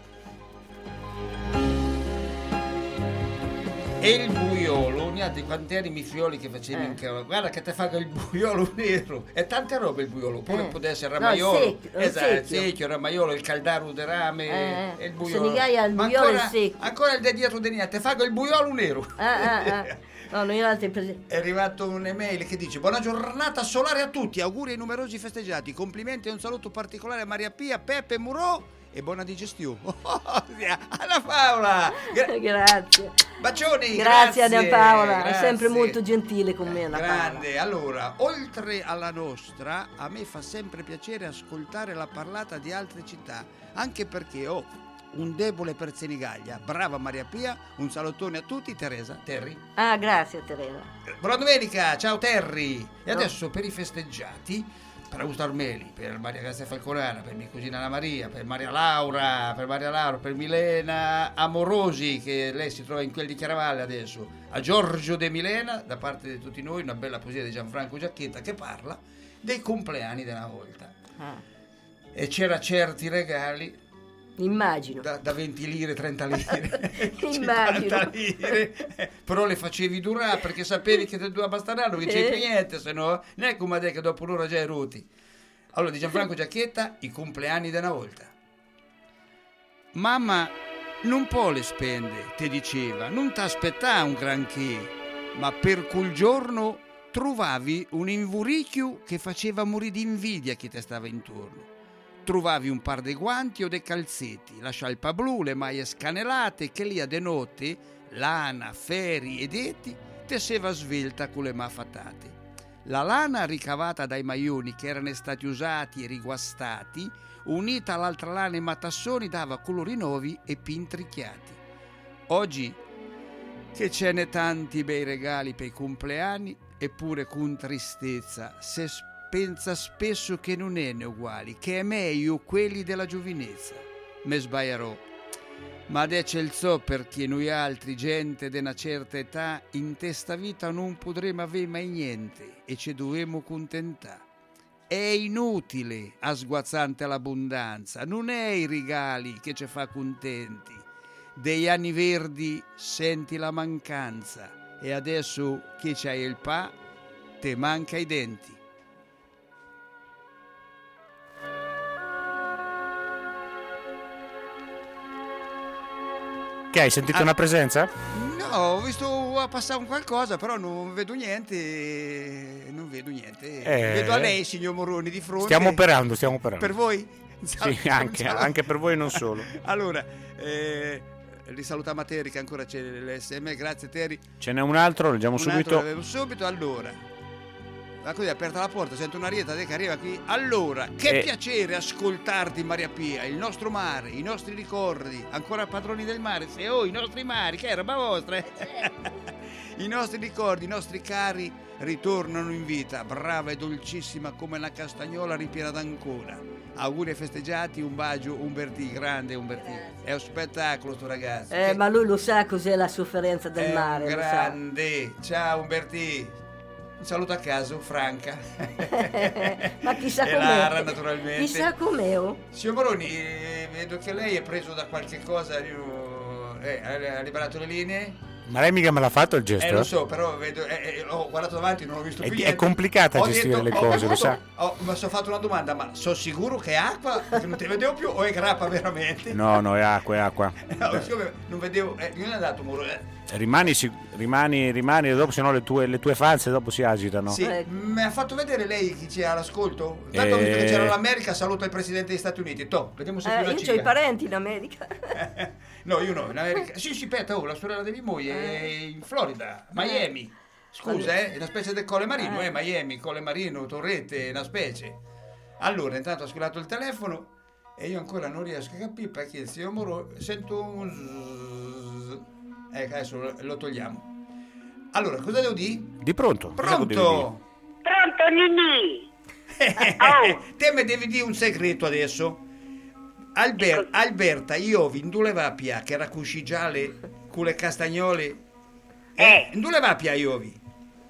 E il buiolo, di quanti eri mifioli che facevi in casa. Guarda che te fa il buiolo nero. È tante robe il buiolo. Poi può essere il ramaiolo. Il secchio, il ramaiolo, il caldaro di rame. E il buiolo. Il buiolo è secchio. Ancora il de dietro di niente. Te fa il buiolo nero. No, noi altri È arrivato un'email che dice: buona giornata solare a tutti. Auguri ai numerosi festeggiati. Complimenti e un saluto particolare a Maria Pia, Pepe Murò. E buona digestione. Anna Paola! Grazie. Bacioni! Grazie Anna Paola, grazie. È sempre molto gentile con me Anna Grande. Paola. Allora, oltre alla nostra, a me fa sempre piacere ascoltare la parlata di altre città, anche perché ho un debole per Senigallia. Brava Maria Pia, un salutone a tutti. Terry. Grazie Teresa. Buona domenica, ciao Terry. E adesso per i festeggiati, per Augusto Armeli, per Maria Grazia Falconara, per mia cugina Anna Maria, per Maria Laura, per Milena Amorosi, che lei si trova in quel di Chiaravalle adesso, a Giorgio De Milena, da parte di tutti noi, una bella poesia di Gianfranco Giacchetta che parla dei compleanni della volta. E c'era certi regali, immagino, da 20 lire, 30 lire, immagino 50 lire, però le facevi durare perché sapevi che te doveva bastare, non c'è più niente, se no non è come dire che dopo un'ora già è rotti. Allora di Gianfranco Giacchetta, i compleanni della volta. Mamma non può le spende, te diceva, non t'aspettà un granché, ma per quel giorno trovavi un invuricchio che faceva morire di invidia chi te stava intorno. Trovavi un par de guanti o de calzetti, la scialpa blu, le maglie scanelate, che lì a de notte, lana, feri ed eti, tesseva svelta con le maffatate. La lana ricavata dai maglioni che erano stati usati e riguastati, unita all'altra lana e matassoni, dava colori nuovi e pintrichiati. Oggi, che ce n'è tanti bei regali per i compleanni, eppure con tristezza, se pensa spesso che non è ne uguali, che è meglio quelli della giovinezza. Me sbaglierò. Ma adesso il so perché noi altri, gente di una certa età, in testa vita non potremo avere mai niente e ci dovremo contentare. È inutile a sguazzante l'abbondanza, non è i regali che ci fa contenti. Degli anni verdi senti la mancanza e adesso che c'hai il pa, te manca i denti. Che hai sentito una presenza? No, ho visto passare un qualcosa, però non vedo niente. Non vedo niente. Vedo a lei, signor Moroni, di fronte. Stiamo operando. Per voi? Sì, anche per voi, non solo. Allora, risalutiamo a Terry che ancora c'è l'SM. Grazie Terry. Ce n'è un altro, leggiamo subito. Allora. Ma così aperta la porta, sento una rieta che arriva qui. Allora, che piacere ascoltarti Maria Pia, il nostro mare, i nostri ricordi, ancora padroni del mare, i nostri mari, che è roba vostra. I nostri ricordi, i nostri cari ritornano in vita, brava e dolcissima come una castagnola ripiena d'Ancona. Auguri e festeggiati, un bacio, Umbertì, grande Umbertì. È un spettacolo sto ragazzo. Ma lui lo sa cos'è la sofferenza del mare. Grande, ciao Umbertì. Un saluto a caso, Franca. Ma chissà e com'è. Lara, naturalmente. Chissà com'è. Signor Moroni, vedo che lei è preso da qualche cosa. Ha liberato le linee. Ma lei mica me l'ha fatto il gesto? Lo so, però vedo, ho guardato davanti, non ho visto più niente. È complicata gestire le cose, lo sa. Mi sono fatto una domanda, ma sono sicuro che è acqua? Perché non ti vedevo più o è grappa veramente? No, è acqua. No, siccome non vedevo, non è andato Muro. Rimani, dopo sennò le tue fans dopo si agitano. Sì, mi ha fatto vedere lei chi c'è all'ascolto? Tanto visto che c'era l'America, saluta il presidente degli Stati Uniti. Vediamo se più io ho i parenti in America. No, io no, in America. Sì, aspetta, la sorella di mia moglie è in Florida, Miami. Scusa, è una specie di Colle Marino, Miami, Colle Marino, Torrette, una specie. Allora, intanto ho squillato il telefono e io ancora non riesco a capire perché il signor Moro sento un ecco, adesso lo togliamo. Allora, cosa devo dire? Di pronto. Pronto, Nini. Te mi devi dire un segreto adesso. Alberta, io vi indule vapia che era cuscigiale con le castagnole. Indule vapia io vi.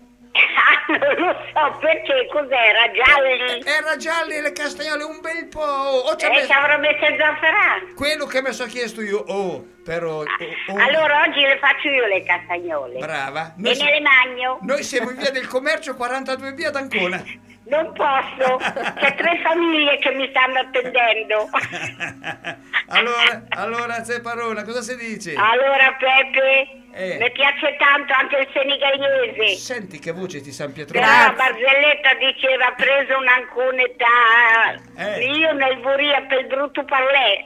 Non lo so perché, cos'era? Gialli? Era gialli le castagnole un bel po'. Ci avrò messo il zafferano. Quello che mi sono chiesto io. Però. Allora oggi le faccio io le castagnole. Brava. E me le magno. Noi siamo in via del commercio 42 via d'Ancona. Non posso, c'è 3 famiglie che mi stanno attendendo. Allora Zeparona, cosa si dice? Allora Peppe, mi piace tanto anche il senigallese. Senti che voce ti San Pietro. La barzelletta diceva preso un'anconetà, io nel buria per il brutto parlè.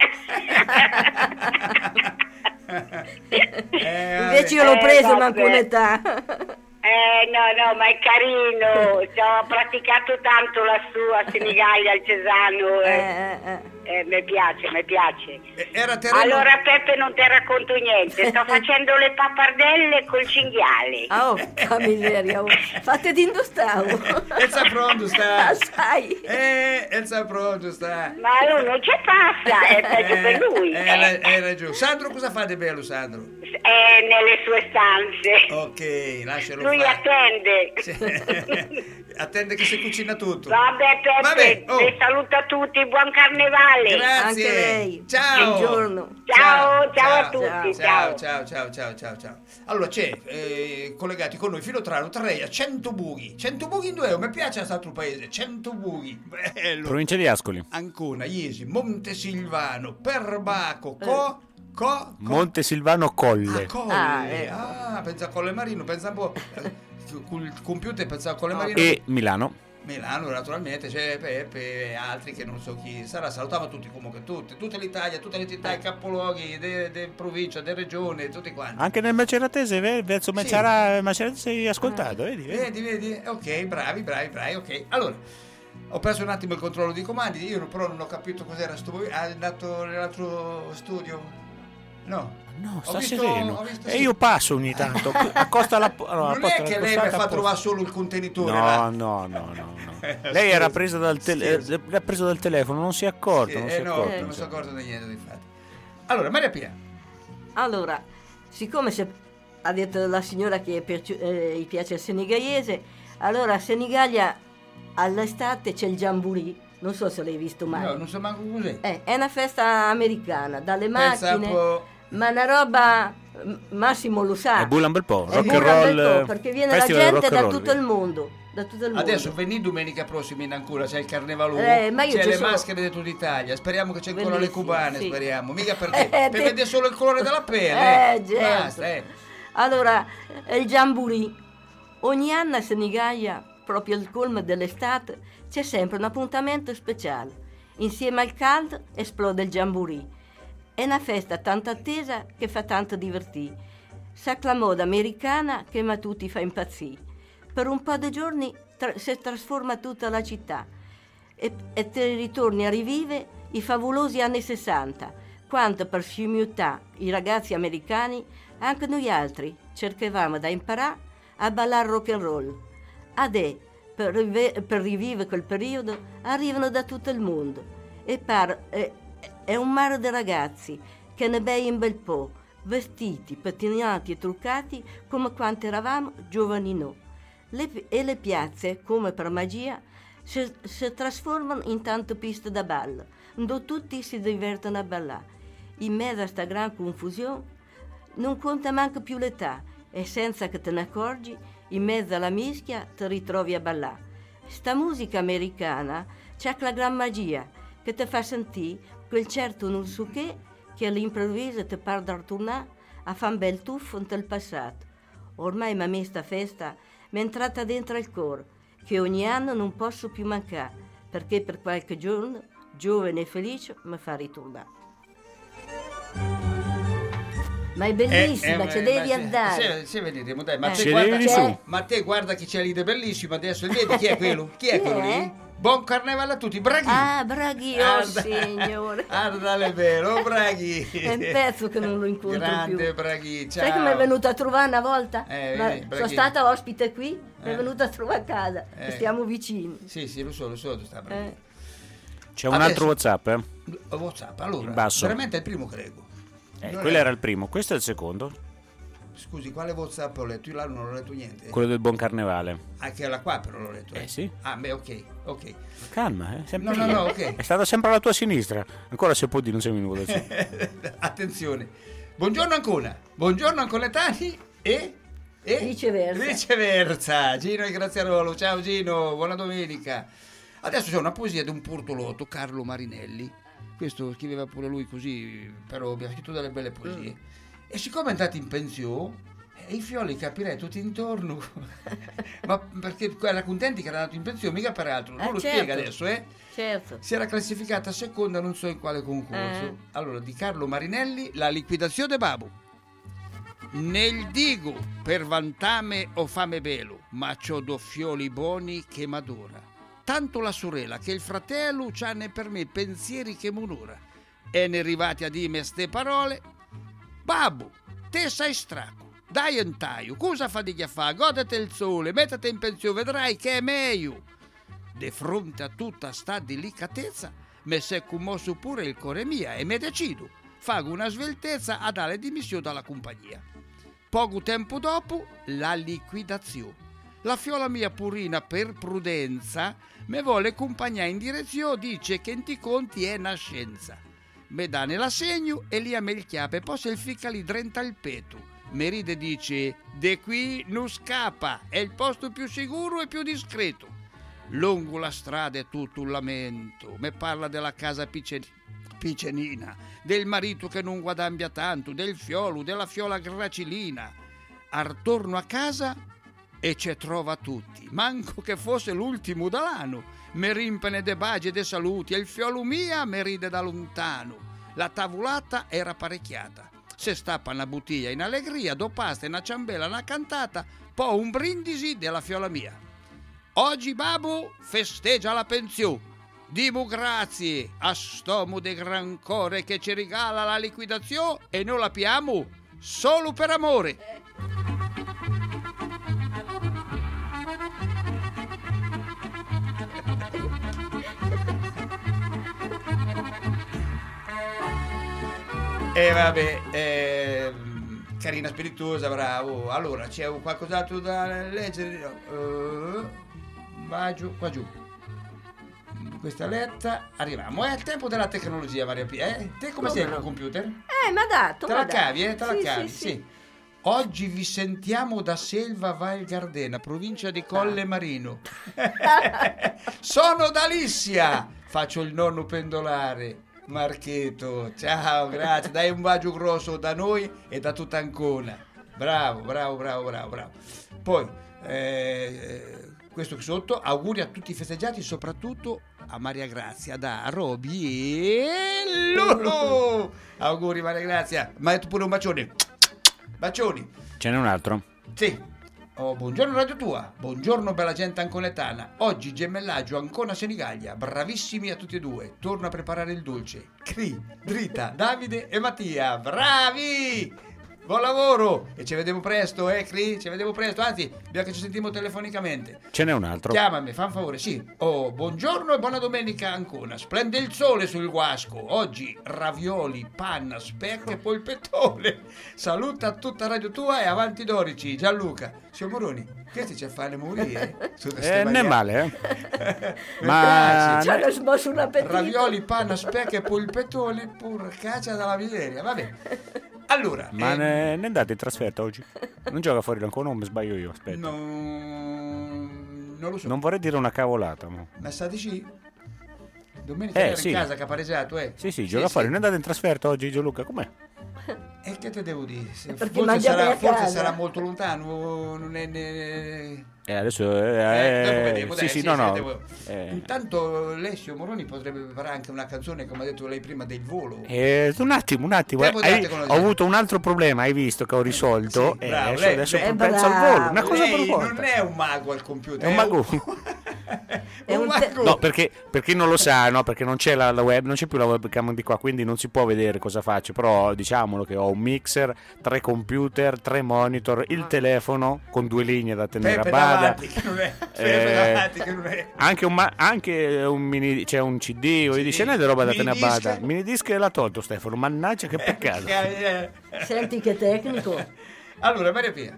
Invece io l'ho preso un'anconetà. No, ma è carino, ci ho praticato tanto lassù a Senigallia, al Cesano, mi piace. Era terreno... Allora Peppe non ti racconto niente, sto facendo le pappardelle col cinghiale. Che miseria, fate di indostavo. E sa pronto sta. Sai. E sa pronto sta. Ma lui non ci passa, è peggio per lui. Hai ragione. Sandro cosa fa di bello, Sandro? Nelle sue stanze. Ok, lascialo lui fare. Attende. Attende che si cucina tutto. Vabbè Peppe, vi saluta tutti, buon carnevale. Grazie. Anche lei. Ciao. Buongiorno. Ciao a tutti. Ciao. Allora c'è collegati con noi Filotrano, Treia, 100 buchi. 100 buchi in 2 euro, mi piace quest'altro paese. 100 buchi. Bello. Provincia di Ascoli. Ancona, Iesi, Montesilvano, Perbaco, Montesilvano Colle. Colle. Pensa a Colle Marino, pensa un po'. Col computer pensavo Colle Marino. E Milano, naturalmente, c'è Peppe e altri che non so chi sarà. Salutiamo tutti comunque, tutta l'Italia, tutte le città, i capoluoghi di provincia, di regione, tutti quanti. Anche nel Maceratese, verso Maceratese sei ascoltato, vedi? Vedi? Ok, bravi, ok. Allora, ho perso un attimo il controllo dei comandi, io però non ho capito cos'era è andato nell'altro studio? No, sta sereno. E io passo ogni tanto. Accosta la non è che lei mi fa trovare solo il contenitore. No. Lei era presa dal telefono, non si è accorto. Non mi sono accorto di niente, infatti. Allora, Maria Pia, Allora, siccome ha detto la signora che gli piace il senigalese, allora a Senigallia all'estate c'è il Jamboree, non so se l'hai visto mai. No, non so manco cos'è. È una festa americana, dalle Pensa macchine, un po'. ma una roba, Massimo lo sa. È bulla un bel po', È rock and bulla un bel roll, po', perché viene la festival gente rock and da roll, tutto il mondo. Da tutto il mondo. Adesso venì domenica prossima in Ancona, c'è il Carnevalo, Ma io c'è ci le sono. maschere di tutta Italia. Speriamo che c'è ancora le Bellissimo, cubane, sì. speriamo. Mica perché per vedere solo il colore della pelle. Certo. Basta, Allora, è il Jamboree. Ogni anno a Senigallia, proprio al colmo dell'estate, c'è sempre un appuntamento speciale. Insieme al caldo esplode il Jamboree. È una festa tanto attesa che fa tanto divertire. Sa la moda americana che ma tutti fa impazzire. Per un po' di giorni si trasforma tutta la città e te ritorni a rivivere i favolosi anni 60, quando per scimmiottà i ragazzi americani, anche noi altri, cercavamo da imparare a ballare rock and roll. Adè, per rivivere quel periodo, arrivano da tutto il mondo e è un mare di ragazzi che ne bei un bel po', vestiti, pettinati e truccati come quando eravamo giovani noi. Le piazze, come per magia, si trasformano in tante piste da ballo, dove tutti si divertono a ballare. In mezzo a sta gran confusione non conta manco più l'età e senza che te ne accorgi, in mezzo alla mischia ti ritrovi a ballare. Sta musica americana c'ha la gran magia che ti fa sentire quel certo non so che all'improvviso ti par da tornare a fare un bel tuffo nel passato. Ormai ma me sta festa mi è entrata dentro il cuore, che ogni anno non posso più mancare, perché per qualche giorno, giovane e felice, mi fa ritornare. Ma è bellissima, ci devi andare. Sì, vedremo, dai, ma, Ci devi su. ma te guarda chi c'è lì di bellissimo adesso, vedi chi è quello? Chi è quello lì? Buon carnevale a tutti, Braghi! Ah, Braghi, oh signore! Guardale vero, Braghi! È un pezzo che non lo incontro Grande più. Braghi, ciao! Sai che mi è venuto a trovare una volta? Sono stata ospite qui, mi è venuto a trovare a casa, stiamo vicini. Sì, lo so, sta Braghi. C'è un altro WhatsApp, WhatsApp, allora, in basso. veramente è il primo che leggo. Quello era il primo, questo è il secondo. Scusi, quale WhatsApp ho letto? Io là non ho letto niente. Quello del buon carnevale. Anche la qua però l'ho letto. Sì. Ah, beh, ok. Calma, sempre No, ok. È stata sempre alla tua sinistra. Ancora se può dire, non sei venuto da Attenzione. Buongiorno Ancona. Buongiorno Anconetani e viceversa. Gino e Graziarolo. Ciao Gino, buona domenica. Adesso c'è una poesia di un portolotto, Carlo Marinelli. Questo scriveva pure lui così, però abbiamo scritto delle belle poesie. E siccome è andato in pensione, i fioli capirei tutti intorno. Ma perché era contenti che era andato in pensione, mica per altro. Non lo spiega adesso, Certo. Si era classificata seconda, non so in quale concorso. Allora, di Carlo Marinelli, La liquidazione babu. Nel digo per vantame o fame velo, ma c'ho do fioli buoni che m'adora. Tanto la sorella che il fratello c'hanne per me pensieri che m'onora. E ne arrivati a dime ste parole, babbo, te sei straco, dai un taio, cosa fatica fa? Godete il sole, mettete in pensione, vedrai che è meglio. De fronte a tutta sta delicatezza, me si è commosso pure il cuore mia e me decido, fago una sveltezza a dare dimissione dalla compagnia. Poco tempo dopo, la liquidazione. La fiola mia purina, per prudenza, me vuole accompagnare in direzione, dice che in ti conti è una scienza. Me dà nell'assegno e lì a me il chiappe, poi se il ficca lì drenta il peto. Me ride e dice, de qui non scappa, è il posto più sicuro e più discreto. Lungo la strada è tutto un lamento, me parla della casa piccenina, del marito che non guadagna tanto, del fiolo, della fiola gracilina. Attorno a casa e ce trova tutti, manco che fosse l'ultimo dall'anno. Me rimpene de baci e de saluti e il fiolo mia me ride da lontano. La tavolata era parecchiata, se stappa una bottiglia in allegria, do pasta, una ciambella, una cantata, poi un brindisi della fiola mia. Oggi babbo festeggia la pensione, dimo grazie a stomo de gran core che ci regala la liquidazione e noi la piamo solo per amore. vabbè, carina, spiritosa, bravo. Allora, c'è qualcos'altro da leggere? Va giù, qua giù. Questa letta, arriviamo. È il tempo della tecnologia, Maria Pia. Te come sei col computer? m'ha dato. Te la cavi, te la Sì, cavi, sì, sì. Oggi vi sentiamo da Selva Val Gardena, provincia di Colle Marino. Sono da Lissia, faccio il nonno pendolare. Marchetto, ciao, grazie. Dai un bacio grosso da noi e da tutta Ancona. Bravo. Poi, questo qui sotto, auguri a tutti i festeggiati, soprattutto a Maria Grazia da Roby e Lulu. Auguri Maria Grazia, ma hai detto pure un bacione. Bacioni. Ce n'è un altro? Sì. Buongiorno Radio Tua, buongiorno bella gente anconetana. Oggi gemellaggio Ancona Senigallia, bravissimi a tutti e due. Torno a preparare il dolce. Cri, Drita, Davide e Mattia, bravi! Buon lavoro e ci vediamo presto, Cri? Ci vediamo presto, anzi, abbiamo che ci sentiamo telefonicamente. Ce n'è un altro? Chiamami, fa un favore, sì. Buongiorno e buona domenica Ancona. Splende il sole sul Guasco. Oggi ravioli, panna, speck e polpettone. Saluta a tutta Radio Tua e avanti Dorici. Gianluca. Signor Moroni, questi ci fanno morire? Non è male, Ma c'è lo smosso un appetito. Ravioli, panna, speck e polpettone, pur caccia dalla miseria. Vabbè. Allora, ma ne andate in trasferta oggi? Non gioca fuori ancora, non mi sbaglio io, aspetta. Non lo so. Non vorrei dire una cavolata, ma sta di sì? Domenica era sì. in casa che ha pareggiato, Sì, gioca fuori. Non andate in trasferta oggi, Gianluca, com'è? E che te devo dire? Forse sarà molto lontano, non è... Adesso dopo vedremo, sì, dai, no. Intanto Alessio Moroni potrebbe preparare anche una canzone, come ha detto lei prima, del volo. Un attimo. Ho avuto un altro problema, hai visto che ho risolto. Sì, bravo, adesso penso al volo. Una cosa lei proposta. Non è un mago al computer, è un mago. È un mago. No, perché chi non lo sa, no, perché non c'è la web, non c'è più la webcam di qua, quindi non si può vedere cosa faccio. Però diciamolo che ho un mixer, 3 computer, 3 monitor, il telefono con 2 linee da tenere a bada. Che non è. Anche un mini, c'è un CD o dice di roba da tenere a bada. Mini disc l'ha tolto Stefano, mannaggia che peccato. Senti che tecnico. Allora Maria Pia,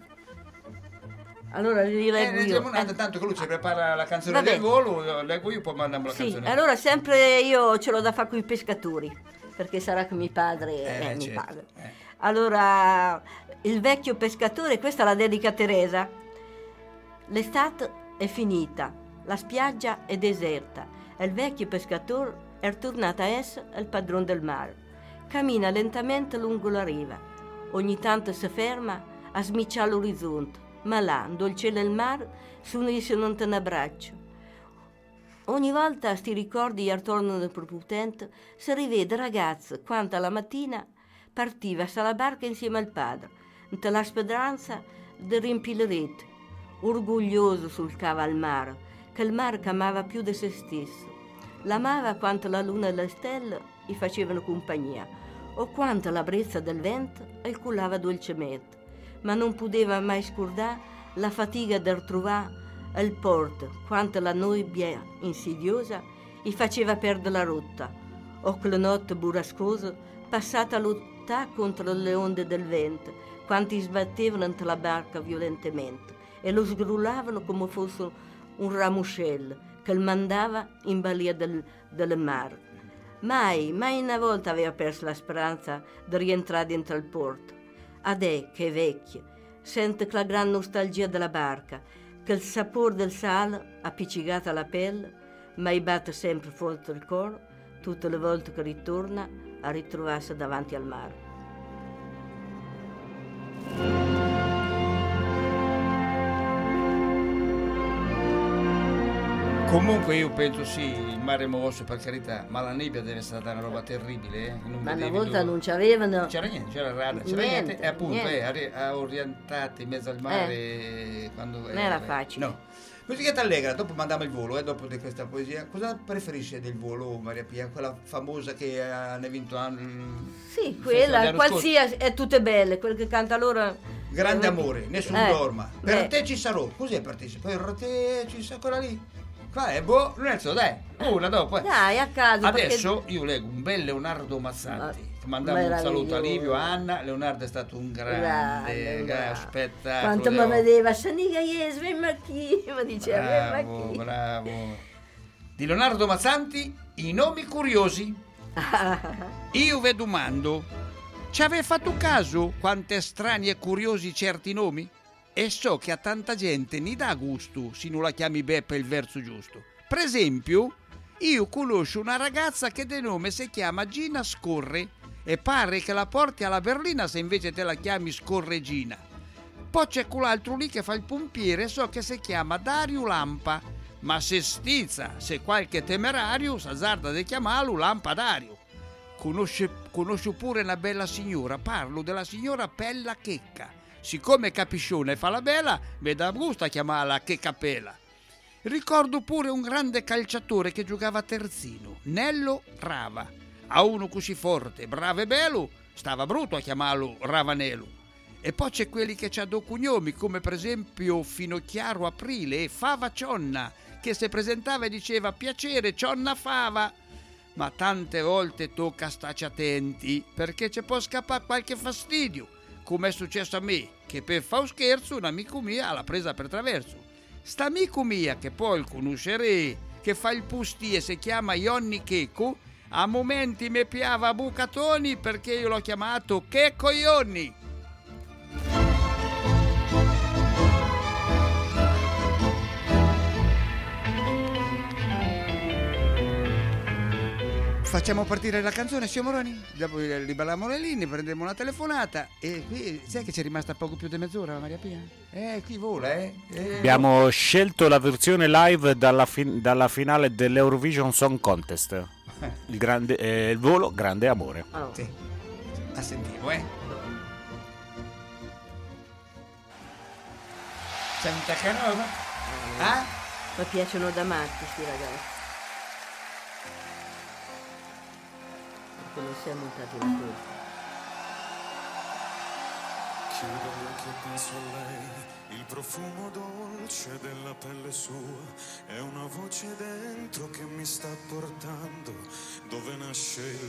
allora leggo io. Tanto che lui ci prepara la canzone del volo, leggo io, poi mandiamo la canzone. Allora sempre io ce l'ho da fare con i pescatori, perché sarà che mio padre mi paga. Allora, il vecchio pescatore, questa la dedica a Teresa. L'estate è finita, la spiaggia è deserta e il vecchio pescatore è tornato a essere il padrone del mare. Cammina lentamente lungo la riva, ogni tanto si ferma a smicciare l'orizzonte, ma là, dove il cielo e il mare, s'uniscono in un abbraccio. Ogni volta a sti ricordi attorno del prepotente si rivede ragazzo quando alla mattina partiva sulla barca insieme al padre, nella speranza di riempire le reti, orgoglioso sul cavo al mare, che il mare amava più di se stesso. L'amava quanto la luna e le stelle gli facevano compagnia, o quanto la brezza del vento gli cullava dolcemente, ma non poteva mai scordare la fatica del trovare il porto, quanto la nebbia insidiosa gli faceva perdere la rotta, o che la notte burrascosa passata a lottare contro le onde del vento, quanti sbattevano entro la barca violentemente e lo sgrullavano come fosse un ramoscello che lo mandava in balia del mare. Mai una volta aveva perso la speranza di rientrare dentro il porto. Adè, che è vecchio, sente la gran nostalgia della barca, che il sapore del sale appiccicato alla pelle, ma gli batte sempre forte il cuore tutte le volte che ritorna a ritrovarsi davanti al mare. Comunque io penso sì, il mare è mosso per carità, ma la nebbia deve essere stata una roba terribile. Ma una volta non c'avevano. C'era niente, c'era il radar, c'era niente. E appunto orientate in mezzo al mare quando non era facile. No. Musichetta allegra, dopo mandiamo il volo, dopo di questa poesia. Cosa preferisce del volo, Maria Pia? Quella famosa che ne ha vinto Sì, quella, qualsiasi, è tutte belle, quelle che canta loro. Grande amore, nessuno dorma. Per te ci sarò, così è partito. Per te ci sarò, quella lì. Non è so, dai, una dopo. Dai, a caso. Adesso io leggo un bel Leonardo Mazzanti, Mandiamo un saluto a Meraviglioso. Livio, a Anna. Leonardo è stato un grande bravo. spettacolo. Quanto mi vedeva, Saniga Yes, venma qui, mi diceva, Bravo, venma qui. bravo. Di Leonardo Mazzanti, i nomi curiosi. Io ve domando, ci avete fatto caso quante strani e curiosi certi nomi? E so che a tanta gente ne dà gusto se non la chiami Beppe il verso giusto. Per esempio, io conosco una ragazza che di nome si chiama Gina Scorre e pare che la porti alla berlina se invece te la chiami Scorregina. Poi c'è quell'altro lì che fa il pompiere, so che si chiama Dario Lampa, ma se stizza, se qualche temerario s'azzarda di chiamarlo Lampadario. Conosco pure una bella signora, parlo della signora Pella Checca. Siccome capiscione fa la bella, mi dà gusto a chiamarla Checcapela. Ricordo pure un grande calciatore che giocava a terzino, Nello Rava. A uno così forte, bravo e bello, stava brutto a chiamarlo Ravanello. E poi c'è quelli che c'ha due cognomi, come per esempio Finocchiaro Aprile e Fava Cionna, che si presentava e diceva piacere Cionna Fava. Ma tante volte tocca starci attenti, perché ci può scappare qualche fastidio, come è successo a me, che per fare un scherzo un amico mio l'ha presa per traverso. Sta amico mia, che poi il conoscerei, che fa il pusti e si chiama Ionni Checco, a momenti mi piava a bucatoni perché io l'ho chiamato Checco Ionni. Facciamo partire la canzone, signor Moroni? Dopo liberiamo le linee, prendiamo una telefonata e qui sai che c'è rimasta poco più di mezz'ora, Maria Pia? Qui vola, Abbiamo scelto la versione live dalla finale dell'Eurovision Song Contest. Il volo, grande amore. Sì. La sentiamo, Santa Canova? Mi piacciono da matti sti ragazzi. Non si è montati la torta. Chiudo gli occhi e penso a lei, il profumo dolce della pelle sua, è una voce dentro che mi sta portando dove nasce il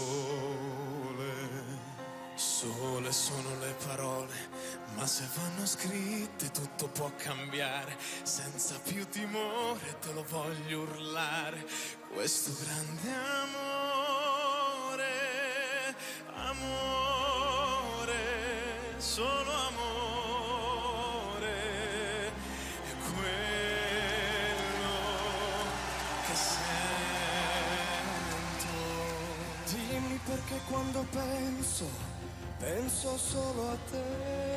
sole. Sole sono le parole, ma se vanno scritte tutto può cambiare, senza più timore te lo voglio urlare, questo grande amore, solo amore, è quello che sento. Dimmi perché quando penso solo a te.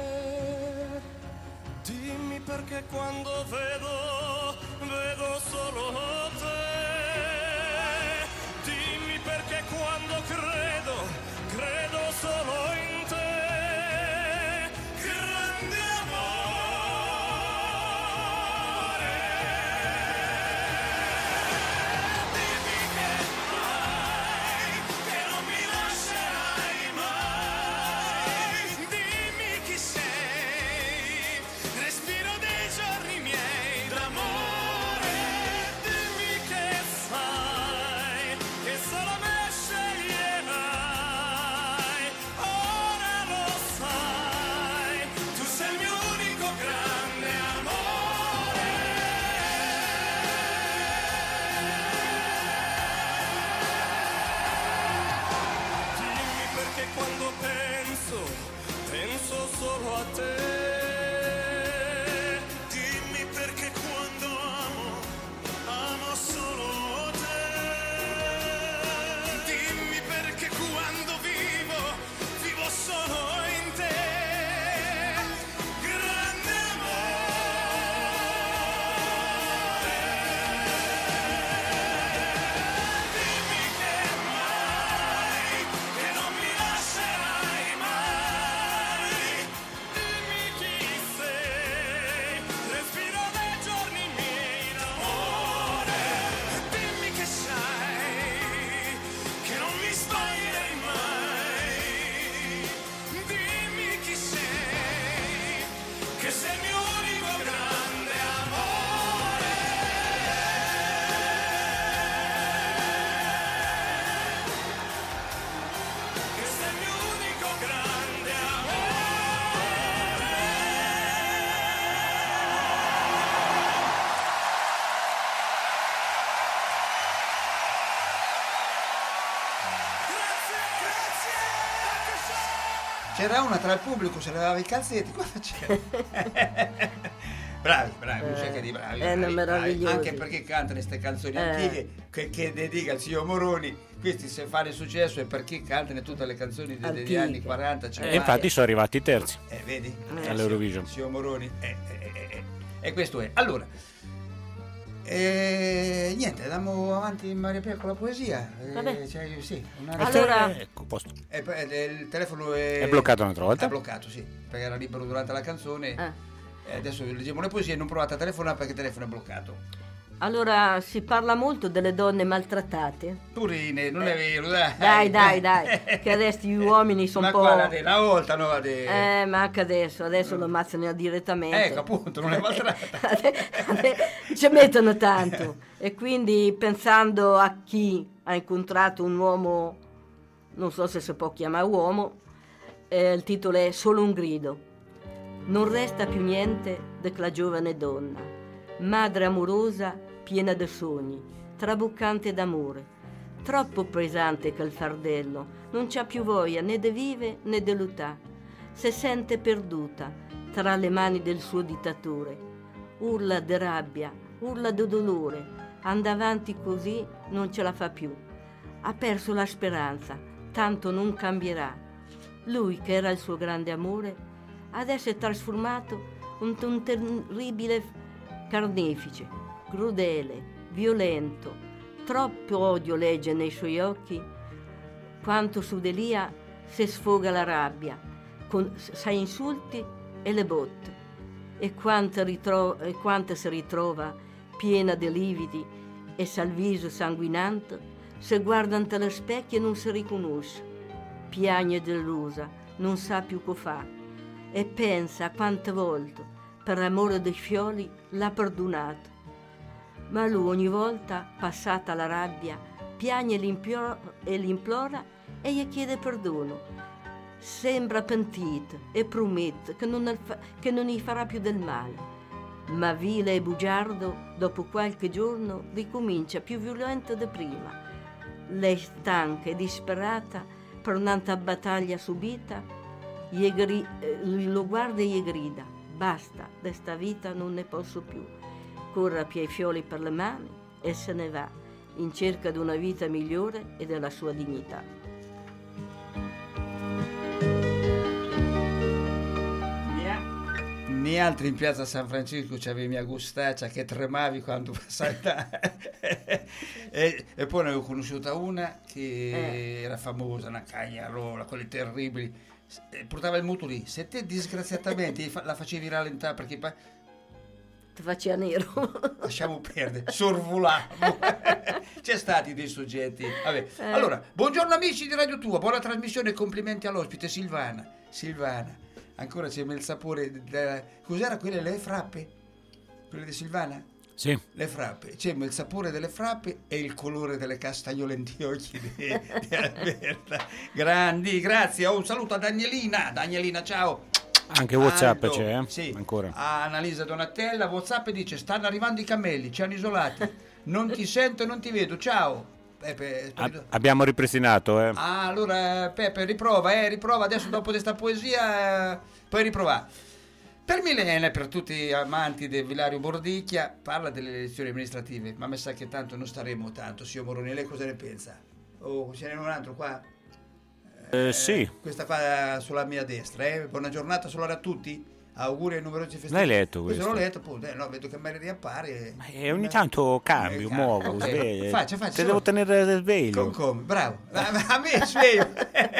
Dimmi perché quando vedo solo te. Dimmi perché quando credo solo in te. Grande amore. Dimmi che non mi lascerai mai. Dimmi chi sei, respiro dei giorni miei d'amore. Dimmi che sai che solo me sceglierai. Ora lo sai, tu sei il mio unico grande amore. Dimmi perché quando penso solo a te. Dimmi perché quando amo solo te. Dimmi perché quando vivo solo in te. Grande amore. Dimmi che non mi lascerai mai. Dimmi chi sei, respiro dei giorni miei d'amore. Dimmi che sai che non mi sbaglierei mai. Dimmi chi sei, che sei il mio unico grande amore. Che c'era una tra il pubblico, se levava i calzetti, cosa faceva? bravi, non c'è che di bravi, meravigliosi. Anche perché cantano queste canzoni antiche che dedica il signor Moroni. Questi se fanno il successo è perché cantano tutte le canzoni degli anni 40, 50. E infatti sono arrivati terzi vedi? all'Eurovision. Signor Moroni. E questo è. Allora, niente, andiamo avanti Maria Pia con la poesia. Sì, allora, ecco, posto. Il telefono è bloccato un'altra volta? È bloccato, sì, perché era libero durante la canzone. Adesso leggiamo le poesie, non provate a telefonare perché il telefono è bloccato. Allora, si parla molto delle donne maltrattate. Purine, non è vero, dai, che adesso gli uomini sono un po'... Ma guarda, una volta no, ma anche adesso lo ammazzano direttamente. Ecco, appunto, non è maltratta. Ci mettono tanto. E quindi, pensando a chi ha incontrato un uomo, non so se si può chiamare uomo, il titolo è Solo un grido. Non resta più niente di quella giovane donna, madre amorosa, piena di sogni, traboccante d'amore, troppo pesante quel fardello, non c'ha più voglia né di vive né di lottare, si sente perduta tra le mani del suo dittatore, urla di rabbia, urla di dolore, anda avanti così non ce la fa più, ha perso la speranza, tanto non cambierà. Lui che era il suo grande amore adesso è trasformato in un terribile carnefice, crudele, violento. Troppo odio legge nei suoi occhi, quanto su di Lia si sfoga la rabbia, con sei insulti e le botte. E quanto si ritrova piena di lividi e s'al viso sanguinante, se guarda ante lo specchio e non si riconosce. Piagne delusa, non sa più cosa fa. E pensa a quante volte, per amore dei fioli, l'ha perdonato. Ma lui ogni volta, passata la rabbia, piagne e l'implora e gli chiede perdono. Sembra pentito e promette che non gli farà più del male. Ma vile e bugiardo, dopo qualche giorno, ricomincia più violento di prima. Lei stanca e disperata per un'altra battaglia subita, lo guarda e gli grida: basta, questa vita non ne posso più. Corre a piedi fioli per le mani e se ne va in cerca di una vita migliore e della sua dignità. Né altri in piazza San Francisco c'avevi mia gustaccia che tremavi quando passavi e poi ne ho conosciuta una che era famosa, una cagnarola, quelle terribili, portava il mutuo lì. Se te disgraziatamente la facevi rallentare perché ti faceva nero, lasciamo perdere, sorvolavo. C'è stati dei soggetti. Vabbè. Allora, buongiorno amici di Radio Tua, buona trasmissione e complimenti all'ospite Silvana. Ancora c'è il sapore cos'era quelle, le frappe? Quelle di Silvana? Sì. Le frappe. C'è il sapore delle frappe e il colore delle castagnole di occhi di Alberta. Grandi, grazie. Un saluto a Danielina. Danielina, ciao. Anche WhatsApp Aldo, c'è, sì. Ancora. A Annalisa Donatella, WhatsApp dice: stanno arrivando i cammelli, ci hanno isolati. Non ti sento e non ti vedo. Ciao. Peppe, abbiamo ripristinato, allora Peppe riprova adesso dopo questa poesia puoi riprovare. Per Milena e per tutti gli amanti del Villario Bordicchia parla delle elezioni amministrative, ma mi sa che tanto non staremo tanto. Signor Moroni, lei cosa ne pensa? Ce n'è un altro qua? Sì. Questa qua sulla mia destra, buona giornata solare a tutti. Auguri ai numerosi festeggi. L'hai letto questo? L'ho letto, appunto. No, vedo che mi riappare. E ogni tanto cambio, muovo, sveglio. Faccia. Te devo tenere sveglio. Come? Bravo. A me sveglio.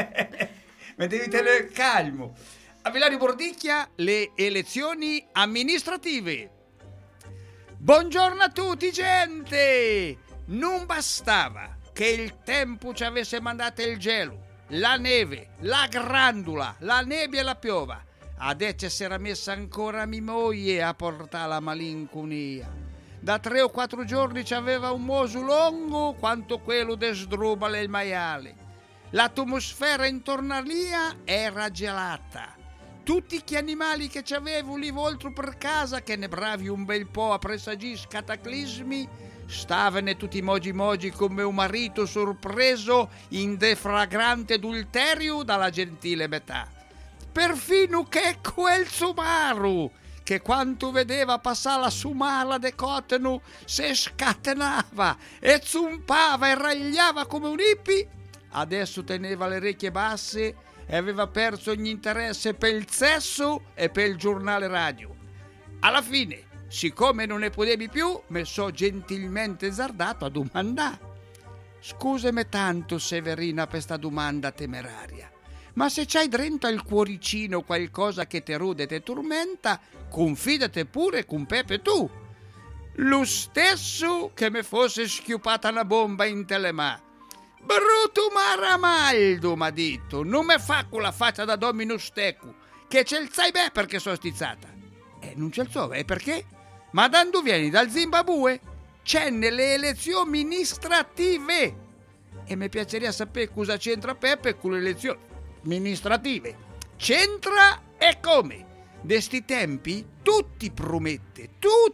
Mi devi tenere calmo. A Villario Bordicchia le elezioni amministrative. Buongiorno a tutti, gente. Non bastava che il tempo ci avesse mandato il gelo, la neve, la grandula, la nebbia e la piova. Adesso si era messa ancora mia moglie a portare la malinconia. Da 3 o 4 giorni c'aveva un muso lungo quanto quello de Sdrubale il maiale. L'atmosfera intorno a Lia era gelata. Tutti gli animali che c'avevo lì voltro per casa, che ne bravi un bel po' a presagire cataclismi, stavano tutti mogi come un marito sorpreso in defragrante adulterio dalla gentile metà. perfino che quel Sumaru, che quando vedeva passare la Sumara de Cotenu si scatenava e zumpava e ragliava come un hippie, adesso teneva le orecchie basse e aveva perso ogni interesse per il sesso e per il giornale radio. Alla fine, siccome non ne potevi più, mi so gentilmente zardato a domandare: scusami tanto, Severina, per sta domanda temeraria, ma se c'hai dentro al cuoricino qualcosa che te rude e te tormenta, confidate pure con Pepe tu. Lo stesso che mi fosse schiupata una bomba in telemà. Brutto Maramaldo, m'ha detto, non me fa con la faccia da domino stecu, che ce il sai beh perché sono stizzata. Non ce il so, perché? Ma da dove vieni? Dal Zimbabwe? C'è nelle elezioni amministrative. E mi piacerebbe sapere cosa c'entra Pepe con le elezioni amministrative. C'entra e come? De sti tempi tutti promette.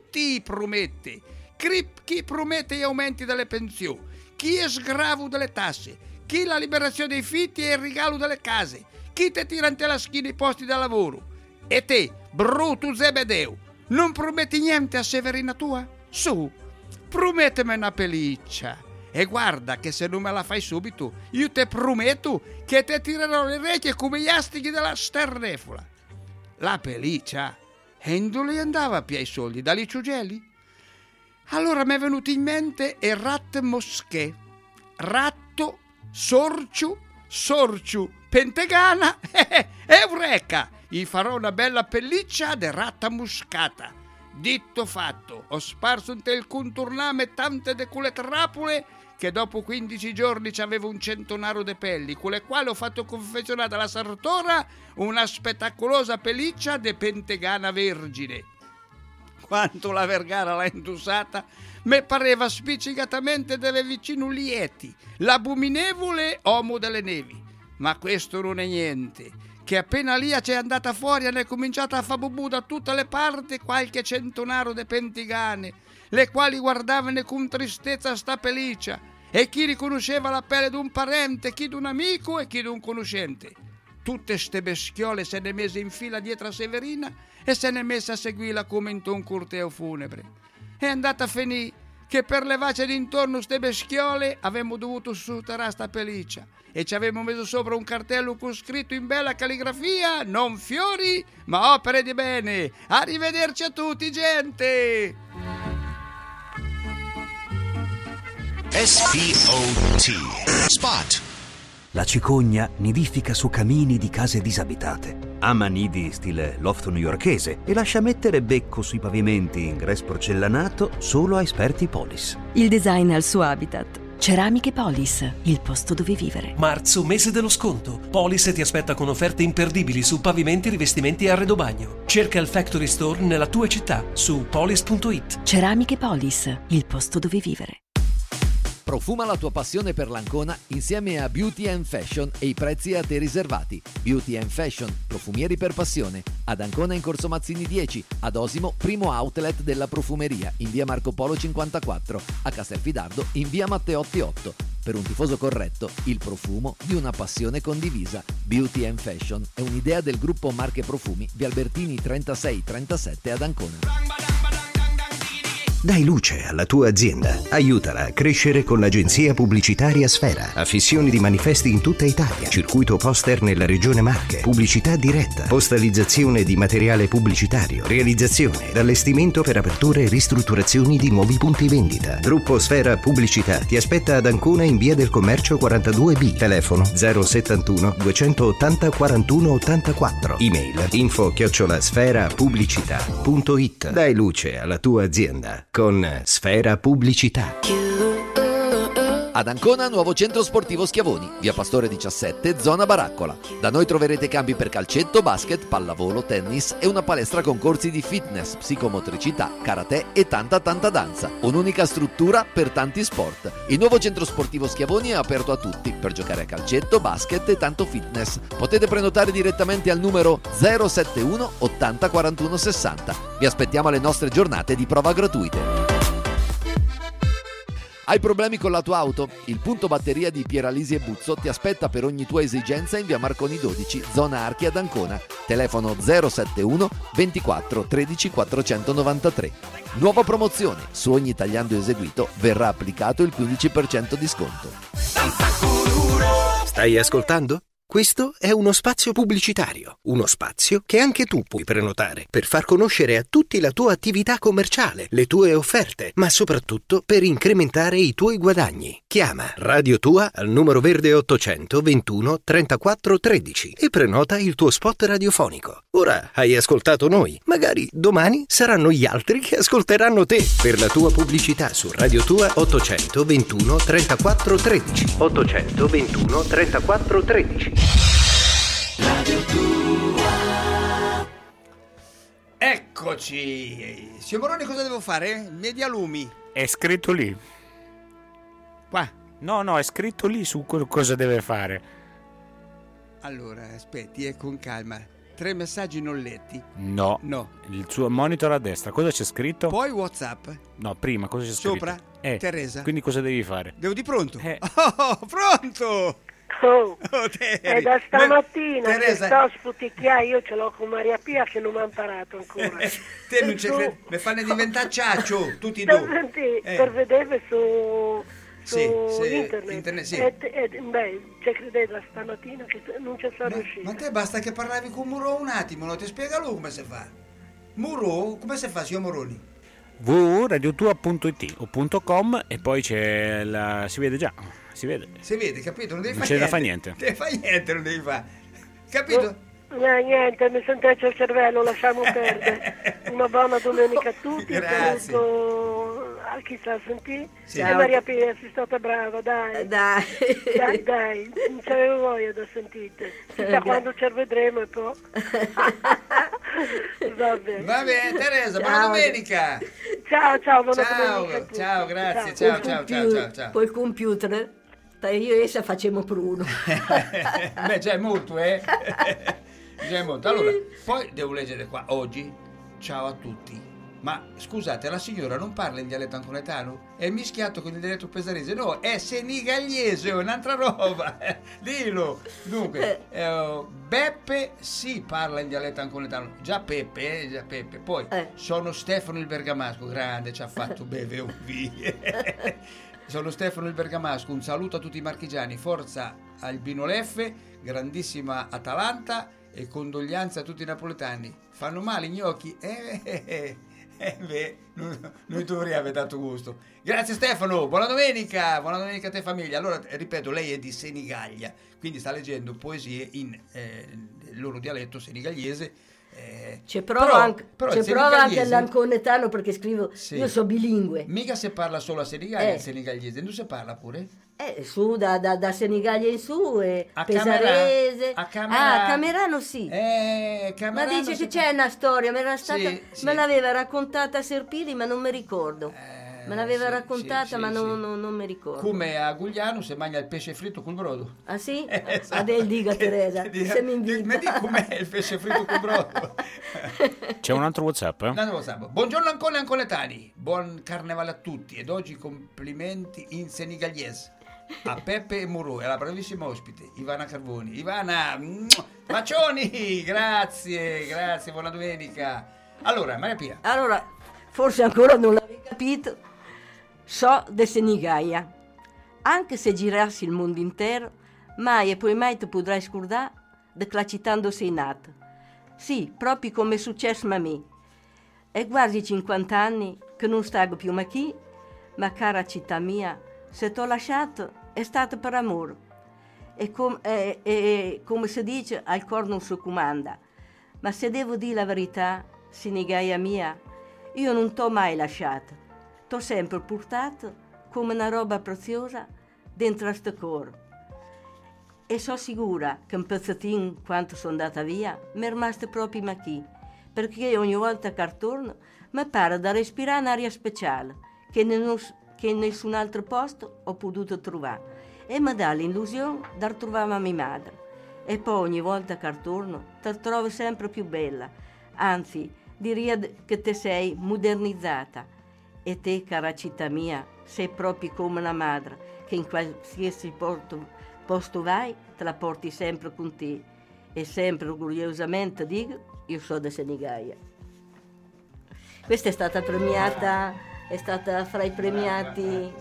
Chi promette gli aumenti delle pensioni, chi è sgravo delle tasse, chi la liberazione dei fitti e il regalo delle case, chi te tira ante la schiena i posti da lavoro. E te, brutto Zebedeo, non prometti niente a Severina tua? Su, promettimi una pelliccia. E guarda che se non me la fai subito, io te prometto che te tirerò le orecchie come gli astichi della sternefola. La pelliccia? E dove andava più ai soldi? Dagli ciugelli? Allora mi è venuto in mente il rat moschè. Ratto, sorciu, pentegana, eureka! Gli farò una bella pelliccia de ratta muscata. Ditto fatto, ho sparso un tel contorname tante de quelle trapule che dopo 15 giorni c'avevo un centonaro de pelli, con le quali ho fatto confezionare alla Sartora una spettacolosa pelliccia de pentegana vergine. Quanto la Vergara l'ha indossata, me pareva spiccicatamente delle vicino Lieti, l'abominevole uomo delle nevi. Ma questo non è niente, che appena Lia c'è andata fuori ne è cominciata a fa bubù da tutte le parti qualche centonaro de pentigane, le quali guardavano con tristezza sta pelliccia, e chi riconosceva la pelle d'un parente, chi d'un amico e chi d'un conoscente. Tutte ste beschiole se ne mese in fila dietro a Severina e se ne messe a seguirla come in un corteo funebre. È andata a finire che per levarci d'intorno ste beschiole avemmo dovuto sotterrare sta pelliccia e ci avevamo messo sopra un cartello con scritto in bella calligrafia: non fiori ma opere di bene. Arrivederci a tutti, gente. SPOT Spot. La cicogna nidifica su camini di case disabitate. Ama nidi stile loft newyorkese e lascia mettere becco sui pavimenti in grès porcellanato solo a esperti Polis. Il design al suo habitat. Ceramiche Polis, il posto dove vivere. Marzo, mese dello sconto. Polis ti aspetta con offerte imperdibili su pavimenti, rivestimenti e arredobagno. Cerca il Factory Store nella tua città su polis.it. Ceramiche Polis, il posto dove vivere. Profuma la tua passione per l'Ancona insieme a Beauty & Fashion e i prezzi a te riservati. Beauty & Fashion, profumieri per passione. Ad Ancona in Corso Mazzini 10, ad Osimo, primo outlet della profumeria, in via Marco Polo 54, a Castelfidardo in via Matteotti 8. Per un tifoso corretto, il profumo di una passione condivisa. Beauty & Fashion è un'idea del gruppo Marche Profumi, via Albertini 3637 ad Ancona. Dai luce alla tua azienda. Aiutala a crescere con l'agenzia pubblicitaria Sfera. Affissioni di manifesti in tutta Italia. Circuito poster nella regione Marche. Pubblicità diretta. Postalizzazione di materiale pubblicitario. Realizzazione ed allestimento per aperture e ristrutturazioni di nuovi punti vendita. Gruppo Sfera Pubblicità ti aspetta ad Ancona in via del Commercio 42B. Telefono 071 280 41 84. Email info@sferapubblicità.it. Dai luce alla tua azienda con Sfera Pubblicità. Ad Ancona, nuovo centro sportivo Schiavoni, via Pastore 17, zona Baraccola. Da noi troverete campi per calcetto, basket, pallavolo, tennis e una palestra con corsi di fitness, psicomotricità, karate e tanta danza. Un'unica struttura per tanti sport. Il nuovo centro sportivo Schiavoni è aperto a tutti per giocare a calcetto, basket e tanto fitness. Potete prenotare direttamente al numero 071 80 41 60. Vi aspettiamo alle nostre giornate di prova gratuite. Hai problemi con la tua auto? Il punto batteria di Pieralisi e Buzzo ti aspetta per ogni tua esigenza in via Marconi 12, zona Archi ad Ancona. Telefono 071 24 13 493. Nuova promozione: su ogni tagliando eseguito verrà applicato il 15% di sconto. Stai ascoltando? Questo è uno spazio pubblicitario, uno spazio che anche tu puoi prenotare per far conoscere a tutti la tua attività commerciale, le tue offerte, ma soprattutto per incrementare i tuoi guadagni. Chiama Radio Tua al numero verde 800 21 34 13 e prenota il tuo spot radiofonico. Ora hai ascoltato noi, magari domani saranno gli altri che ascolteranno te. Per la tua pubblicità su Radio Tua 800 21 34 13. 800 21 34 13. Radio Tua. Eccoci. Signor Moroni, cosa devo fare? Medialumi. È scritto lì. Qua? No, è scritto lì su cosa deve fare. Allora, aspetti, con calma. 3 messaggi non letti. No. Il suo monitor a destra, cosa c'è scritto? Poi WhatsApp. No, prima, cosa c'è scritto? Sopra? Teresa. Quindi cosa devi fare? Devo di pronto. Oh, pronto! È da stamattina Teresa, che sto sputicchiando, io ce l'ho con Maria Pia che non mi ha imparato ancora. Te non c'è mi fanno diventare ciaccio, tutti e due. Senti, per vedere su internet. Sì. Ci credete da stamattina che non ci sono riuscita. Ma te basta che parlavi con Muro un attimo, no? Ti spiega lui come si fa. Muro, come si fa, signor Moroni? www.radiotua.it o .com e poi c'è si vede già. Si vede, capito? Non devi fare niente. Non c'è da fare niente. Non devi fare niente, non devi fare. Capito? Niente, mi sentisce il cervello, lasciamo perdere. Una buona domenica a tutti. Grazie. Saluto a chi sa sentire. Sì. E Maria Pia, sei stata brava, dai. Dai, non c'avevo voglia da sentire. Chissà quando ci vedremo e poi. Va bene, Teresa, buona domenica. Ciao, buona domenica. Ciao, grazie, ciao. Col computer, io e essa facciamo per uno. Beh, già è molto, Già è molto. Allora, poi devo leggere qua, oggi, ciao a tutti. Ma scusate, la signora non parla in dialetto anconetano? È mischiato con il dialetto pesarese? No, è senigalese, è un'altra roba. Dillo. Dunque, Beppe sì parla in dialetto anconetano. Già Peppe. Poi sono Stefano il Bergamasco, grande, ci ha fatto beve un vino. Sono Stefano il Bergamasco, un saluto a tutti i marchigiani, forza Albino Leffe, grandissima Atalanta e condoglianze a tutti i napoletani. Fanno male i gnocchi? Noi dovremmo aver dato gusto. Grazie Stefano, buona domenica a te famiglia. Allora, ripeto, lei è di Senigallia, quindi sta leggendo poesie in il loro dialetto senigagliese. C'è prova anche l'anconetano perché scrivo, io sono bilingue. Mica se parla solo a Senigallia, il senigagliese, non si parla pure? Su da Senigallia in su a pesarese. A Camerano sì. Ma dice che c'è una storia, me l'aveva raccontata Serpili, ma non mi ricordo. Me l'aveva raccontata, ma non mi ricordo. Come a Gugliano si mangia il pesce fritto col brodo. Ah sì? Adel dica Teresa, se mi invita. Mi dica com'è il pesce fritto col brodo. C'è un altro WhatsApp, Buongiorno ancora anconetani, buon carnevale a tutti ed oggi complimenti in senigalese a Peppe e Muro e alla bravissima ospite Ivana Carvoni. Ivana, bacioni, grazie, buona domenica. Allora, Maria Pia. Allora, forse ancora non l'avevi capito. So de Senigallia. Anche se girassi il mondo intero, mai e poi mai ti potrai scordare da la città dove sei nato. Sì, proprio come è successo a me. È quasi 50 anni che non stago più qui, ma cara città mia, se t'ho lasciato è stato per amore. E come si dice, al cuore non si comanda. Ma se devo dire la verità, Senigallia mia, io non t'ho mai lasciato. T'ho sempre portato come una roba preziosa dentro a sto cuore. E sono sicura che un pezzettino, quando sono andata via, mi è rimasto proprio qui, perché ogni volta che torno mi pare da respirare un'aria speciale che in nessun altro posto ho potuto trovare e mi dà l'illusione di ritrovare mia madre. E poi ogni volta che torno ti trovo sempre più bella, anzi direi che te sei modernizzata E te, cara città mia, sei proprio come una madre, che in qualsiasi posto vai, te la porti sempre con te. E sempre orgogliosamente dico, io sono da Senigallia. Questa è stata premiata, è stata fra i premiati.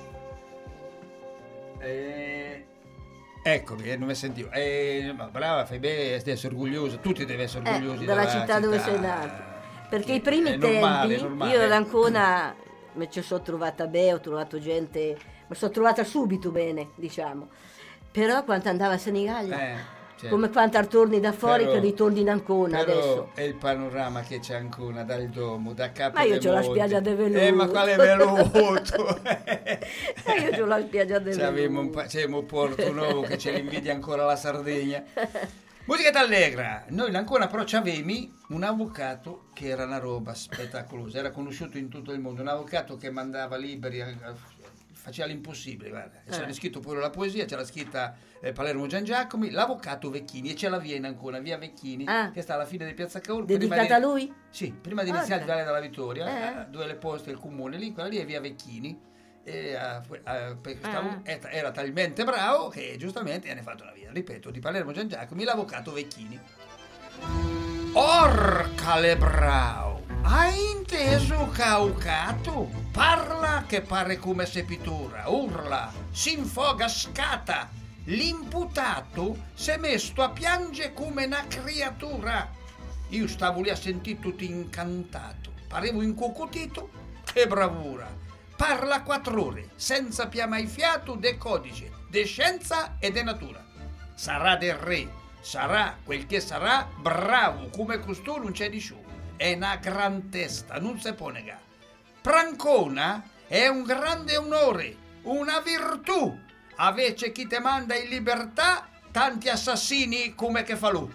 Eccomi, non mi sentivo. Ma brava, fai bene, devi essere orgogliosa, tutti devono essere orgogliosi della città dove sei nato. Perché i primi tempi, normale. io ad Ancona mi ci sono trovata bene, ho trovato gente, mi sono trovata subito bene, diciamo. Però quando andavo a Senigallia, come quando ritorni da fuori che ritorni in Ancona adesso. È il panorama che c'è Ancona dal domo, da Capo Ma io c'ho la spiaggia del Veluto. Ma quale Veluto? Io c'ho la spiaggia del Veluto. C'è un Porto Nuovo che ce l'invidia ancora la Sardegna. Musica allegra. Noi in Ancona però c'avevamo un avvocato che era una roba spettacolosa, era conosciuto in tutto il mondo, un avvocato che mandava liberi, faceva l'impossibile, guarda. C'era scritto pure la poesia, c'era scritta Palermo Gian Giacomi, l'avvocato Vecchini, e ce la via in Ancona, via Vecchini, che sta alla fine di Piazza Cavour. Dedicata a lui? Sì, prima di iniziare il Viale della Vittoria, dove le poste il comune lì, quella lì è via Vecchini. Era talmente bravo che giustamente ne ha fatto una via, ripeto, di Palermo Gian Giacomi, l'avvocato Vecchini. Orcale bravo! Hai inteso Caucato? Parla che pare come sepitura, urla, si infoga, scatta. L'imputato s'è messo a piangere come una creatura. Io stavo lì a sentire tutto incantato, parevo incocotito. Che bravura! Parla 4 ore, senza pia mai fiato de codice, de scienza e de natura. Sarà del re, sarà quel che sarà, bravo, come costui non c'è di su. È una gran testa, non si può negare. Prancona è un grande onore, una virtù. Avece chi te manda in libertà, tanti assassini come che fa lui.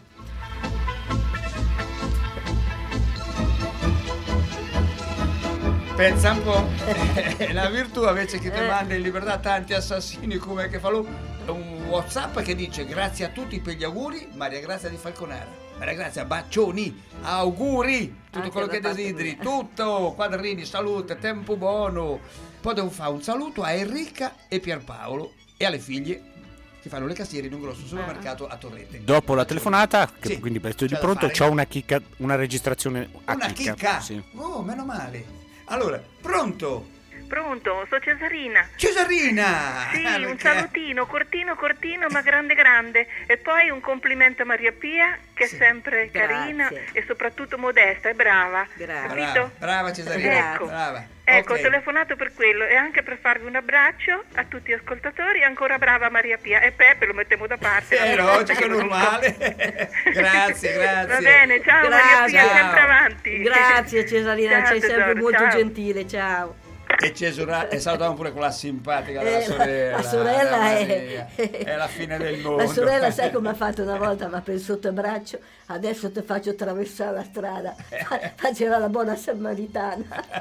Pensa un po', la virtù invece che ti manda in libertà tanti assassini come che fa lui. Un WhatsApp che dice grazie a tutti per gli auguri, Maria Grazia di Falconara. Maria Grazia, bacioni, auguri, tutto anche quello che desideri, tutto, quadrini, salute, tempo buono. Poi devo fare un saluto a Enrica e Pierpaolo e alle figlie che fanno le cassiere in un grosso supermercato a Torrente. Dopo la telefonata, che quindi per di pronto, c'ho una chicca, una registrazione a una chicca? Sì. Oh, meno male. Allora, pronto? Pronto, sono Cesarina. Cesarina! Sì, un salutino, cortino ma grande. E poi un complimento a Maria Pia, che è sempre carina e soprattutto modesta e brava. Capito? Brava Cesarina, ecco. brava. Ecco, ho telefonato per quello e anche per farvi un abbraccio a tutti gli ascoltatori. Ancora brava Maria Pia. E Peppe lo mettiamo da parte. È logico, normale. Grazie. Va bene, ciao Maria Pia, sempre avanti. Grazie Cesarina, Ciao, sei sempre tesoro, molto ciao. gentile, ciao. E Cesura, e salutiamo pure quella simpatica della sorella. La sorella è la fine del mondo. La sorella, sai come ha fatto una volta? Ma per il sottobraccio, adesso ti faccio attraversare la strada. Faceva la buona samaritana.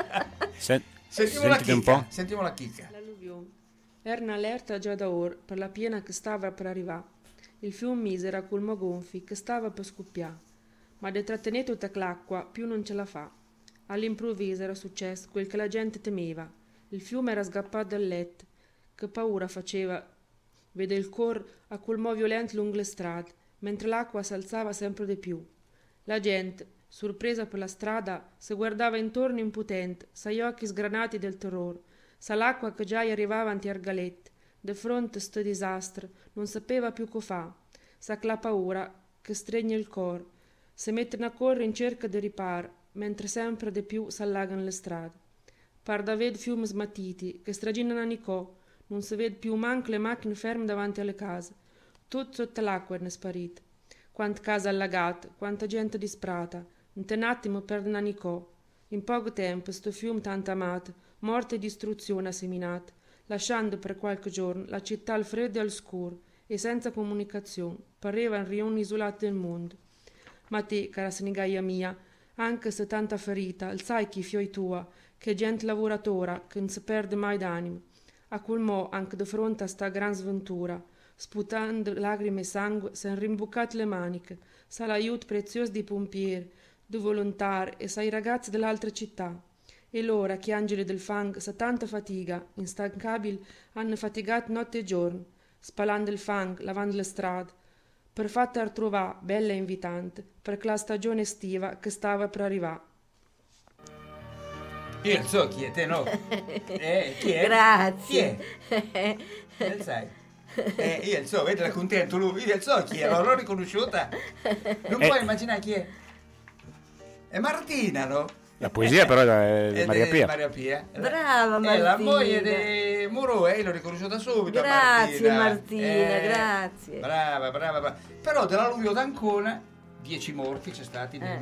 Sentiamo la chicca. L'alluvione. Era un'allerta già da ora per la piena che stava per arrivare. Il fiume misera colmo gonfi che stava per scoppiare. Ma di trattenere tutta l'acqua più non ce la fa. All'improvviso era successo quel che la gente temeva. Il fiume era scappato dal letto. Che paura faceva vedere il cor a colmo violento lungo le strade, mentre l'acqua s'alzava sempre di più. La gente, sorpresa per la strada, si guardava intorno impotente, s'agli occhi sgranati del terrore, sa l'acqua che già gli arrivava anti argalette. De fronte a sto disastro non sapeva più co fa, sa che la paura che stregna il cor, si mettono a correre in cerca di riparo, mentre sempre di più s'allagano le strade. Par da ved fiumi smattiti che straginano a Nicò, non si vede più manco le macchine ferme davanti alle case. Tutto sotto l'acqua è sparito. Quante case allagate, quanta gente disprata, in un attimo perdono a Nicò. In poco tempo sto fiume tanto amato, morte e distruzione ha seminato, lasciando per qualche giorno la città al freddo e al scuro e senza comunicazione, pareva un rione isolato del mondo. Ma te, cara Senigallia mia, anche se tanta ferita, il sai chi fioi tua, che gente lavoratora, che non si perde mai d'animo. A quel mo, anche di fronte a sta gran sventura, sputando lacrime e sangue, s'han rimbuccate le maniche, sa l'aiuto prezioso dei pompieri, dei volontari e sa i ragazzi dell'altra città. E l'ora che angeli del fang sa tanta fatica, instancabili, hanno fatigato notte e giorno, spalando il fang, lavando le strade, per fatta trovare bella e invitante, per la stagione estiva che stava per arrivare. Io so chi è te, no? Chi è? Grazie. Chi è? Non sai? Io so, vedi, contento lui. Io so chi è, l'ho riconosciuta. Non puoi immaginare chi è? È Martina, no? La poesia però è di Maria Pia. Maria Pia. Brava Martina. È la moglie di Muro, l'ho riconosciuta subito. Grazie Martina, grazie. Brava. Però della luglio d'Ancona 10 morti c'è stati nel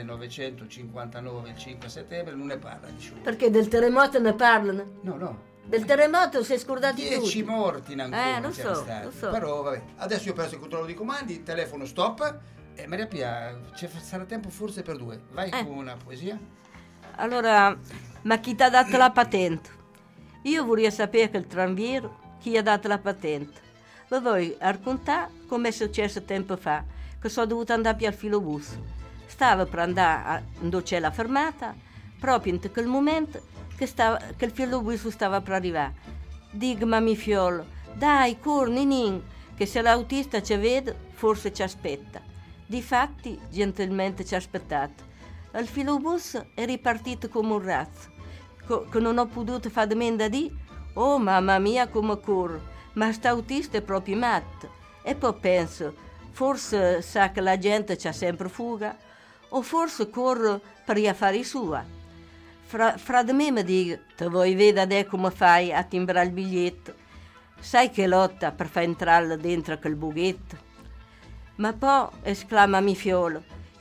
1959, il 5 settembre, non ne parla nessuno. Perché del terremoto ne parlano? No. Del terremoto si è scordati 10 tutti. morti in Ancona lo so. Però vabbè, adesso io ho perso il controllo dei comandi, telefono stop. Maria Pia, sarà tempo forse per 2. Vai con una poesia. Allora, ma chi ti ha dato la patente? Io vorrei sapere che il tranviero chi ha dato la patente. Lo vuoi raccontare come è successo tempo fa, che sono dovuta andare più al filobus. Stavo per andare dove c'è la fermata, proprio in quel momento che il filobus stava per arrivare. Digma mi fiolo, dai, corri, che se l'autista ci vede, forse ci aspetta. Difatti, gentilmente ci ha aspettato. Il filobus è ripartito come un razzo, che non ho potuto fare domanda di «Oh, mamma mia, come corro!» Ma st'autista è proprio matto. E poi penso, forse sa che la gente c'ha sempre fuga, o forse corre per gli affari sua. Fra di me mi dico, te vuoi vedere come fai a timbrare il biglietto? Sai che lotta per far entrare dentro quel bughetto? Ma poi esclama mi fiolo,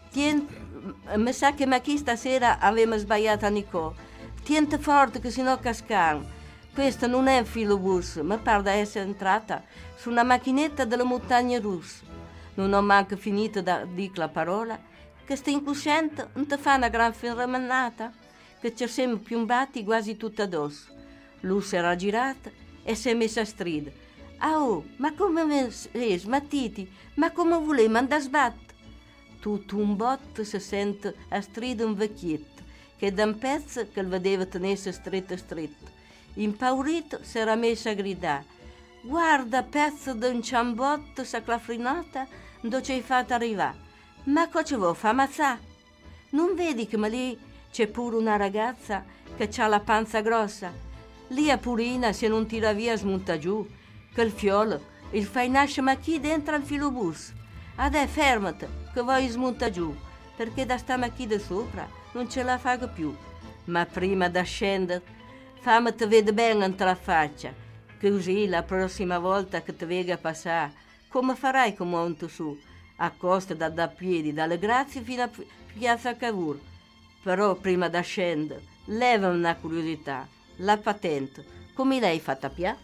mi sa che chi stasera aveva sbagliato a Nicò. Tiente forte che sennò cascano. Questo non è un filobus, ma pare di essere entrata su una macchinetta delle montagne russe. Non ho manco finito di dire la parola, che sta incosciente non ti fa una gran fermata, che ci siamo piombati quasi tutti addosso. Lui si era girata e si è messa a stridere. Ma come smattiti? Ma come voleva andare a sbattere? Tutto un botto si sente a stridere un vecchietto, che da un pezzo che lo vedeva tenersi stretto. Impaurito si era messo a gridare: «Guarda, pezzo d'un ciambotto saclafrinata, dove ci hai fatto arrivare? Ma cosa vuoi fa ammazzare? Non vedi che lì c'è pure una ragazza che ha la panza grossa? Lì a Purina, se non tira via smonta giù, che il fiolo, il fai nascere chi dentro al filobus. Adè, fermati, che vuoi smonta giù, perché da sta chi da sopra non ce la fa più. Ma prima da scendere, fammi te vedere bene in la faccia, così la prossima volta che ti vega passare, come farai come monto su, a costa da piedi, dalle Grazie fino a Piazza Cavour. Però prima da scendere, leva una curiosità, la patente, come l'hai fatta Pia?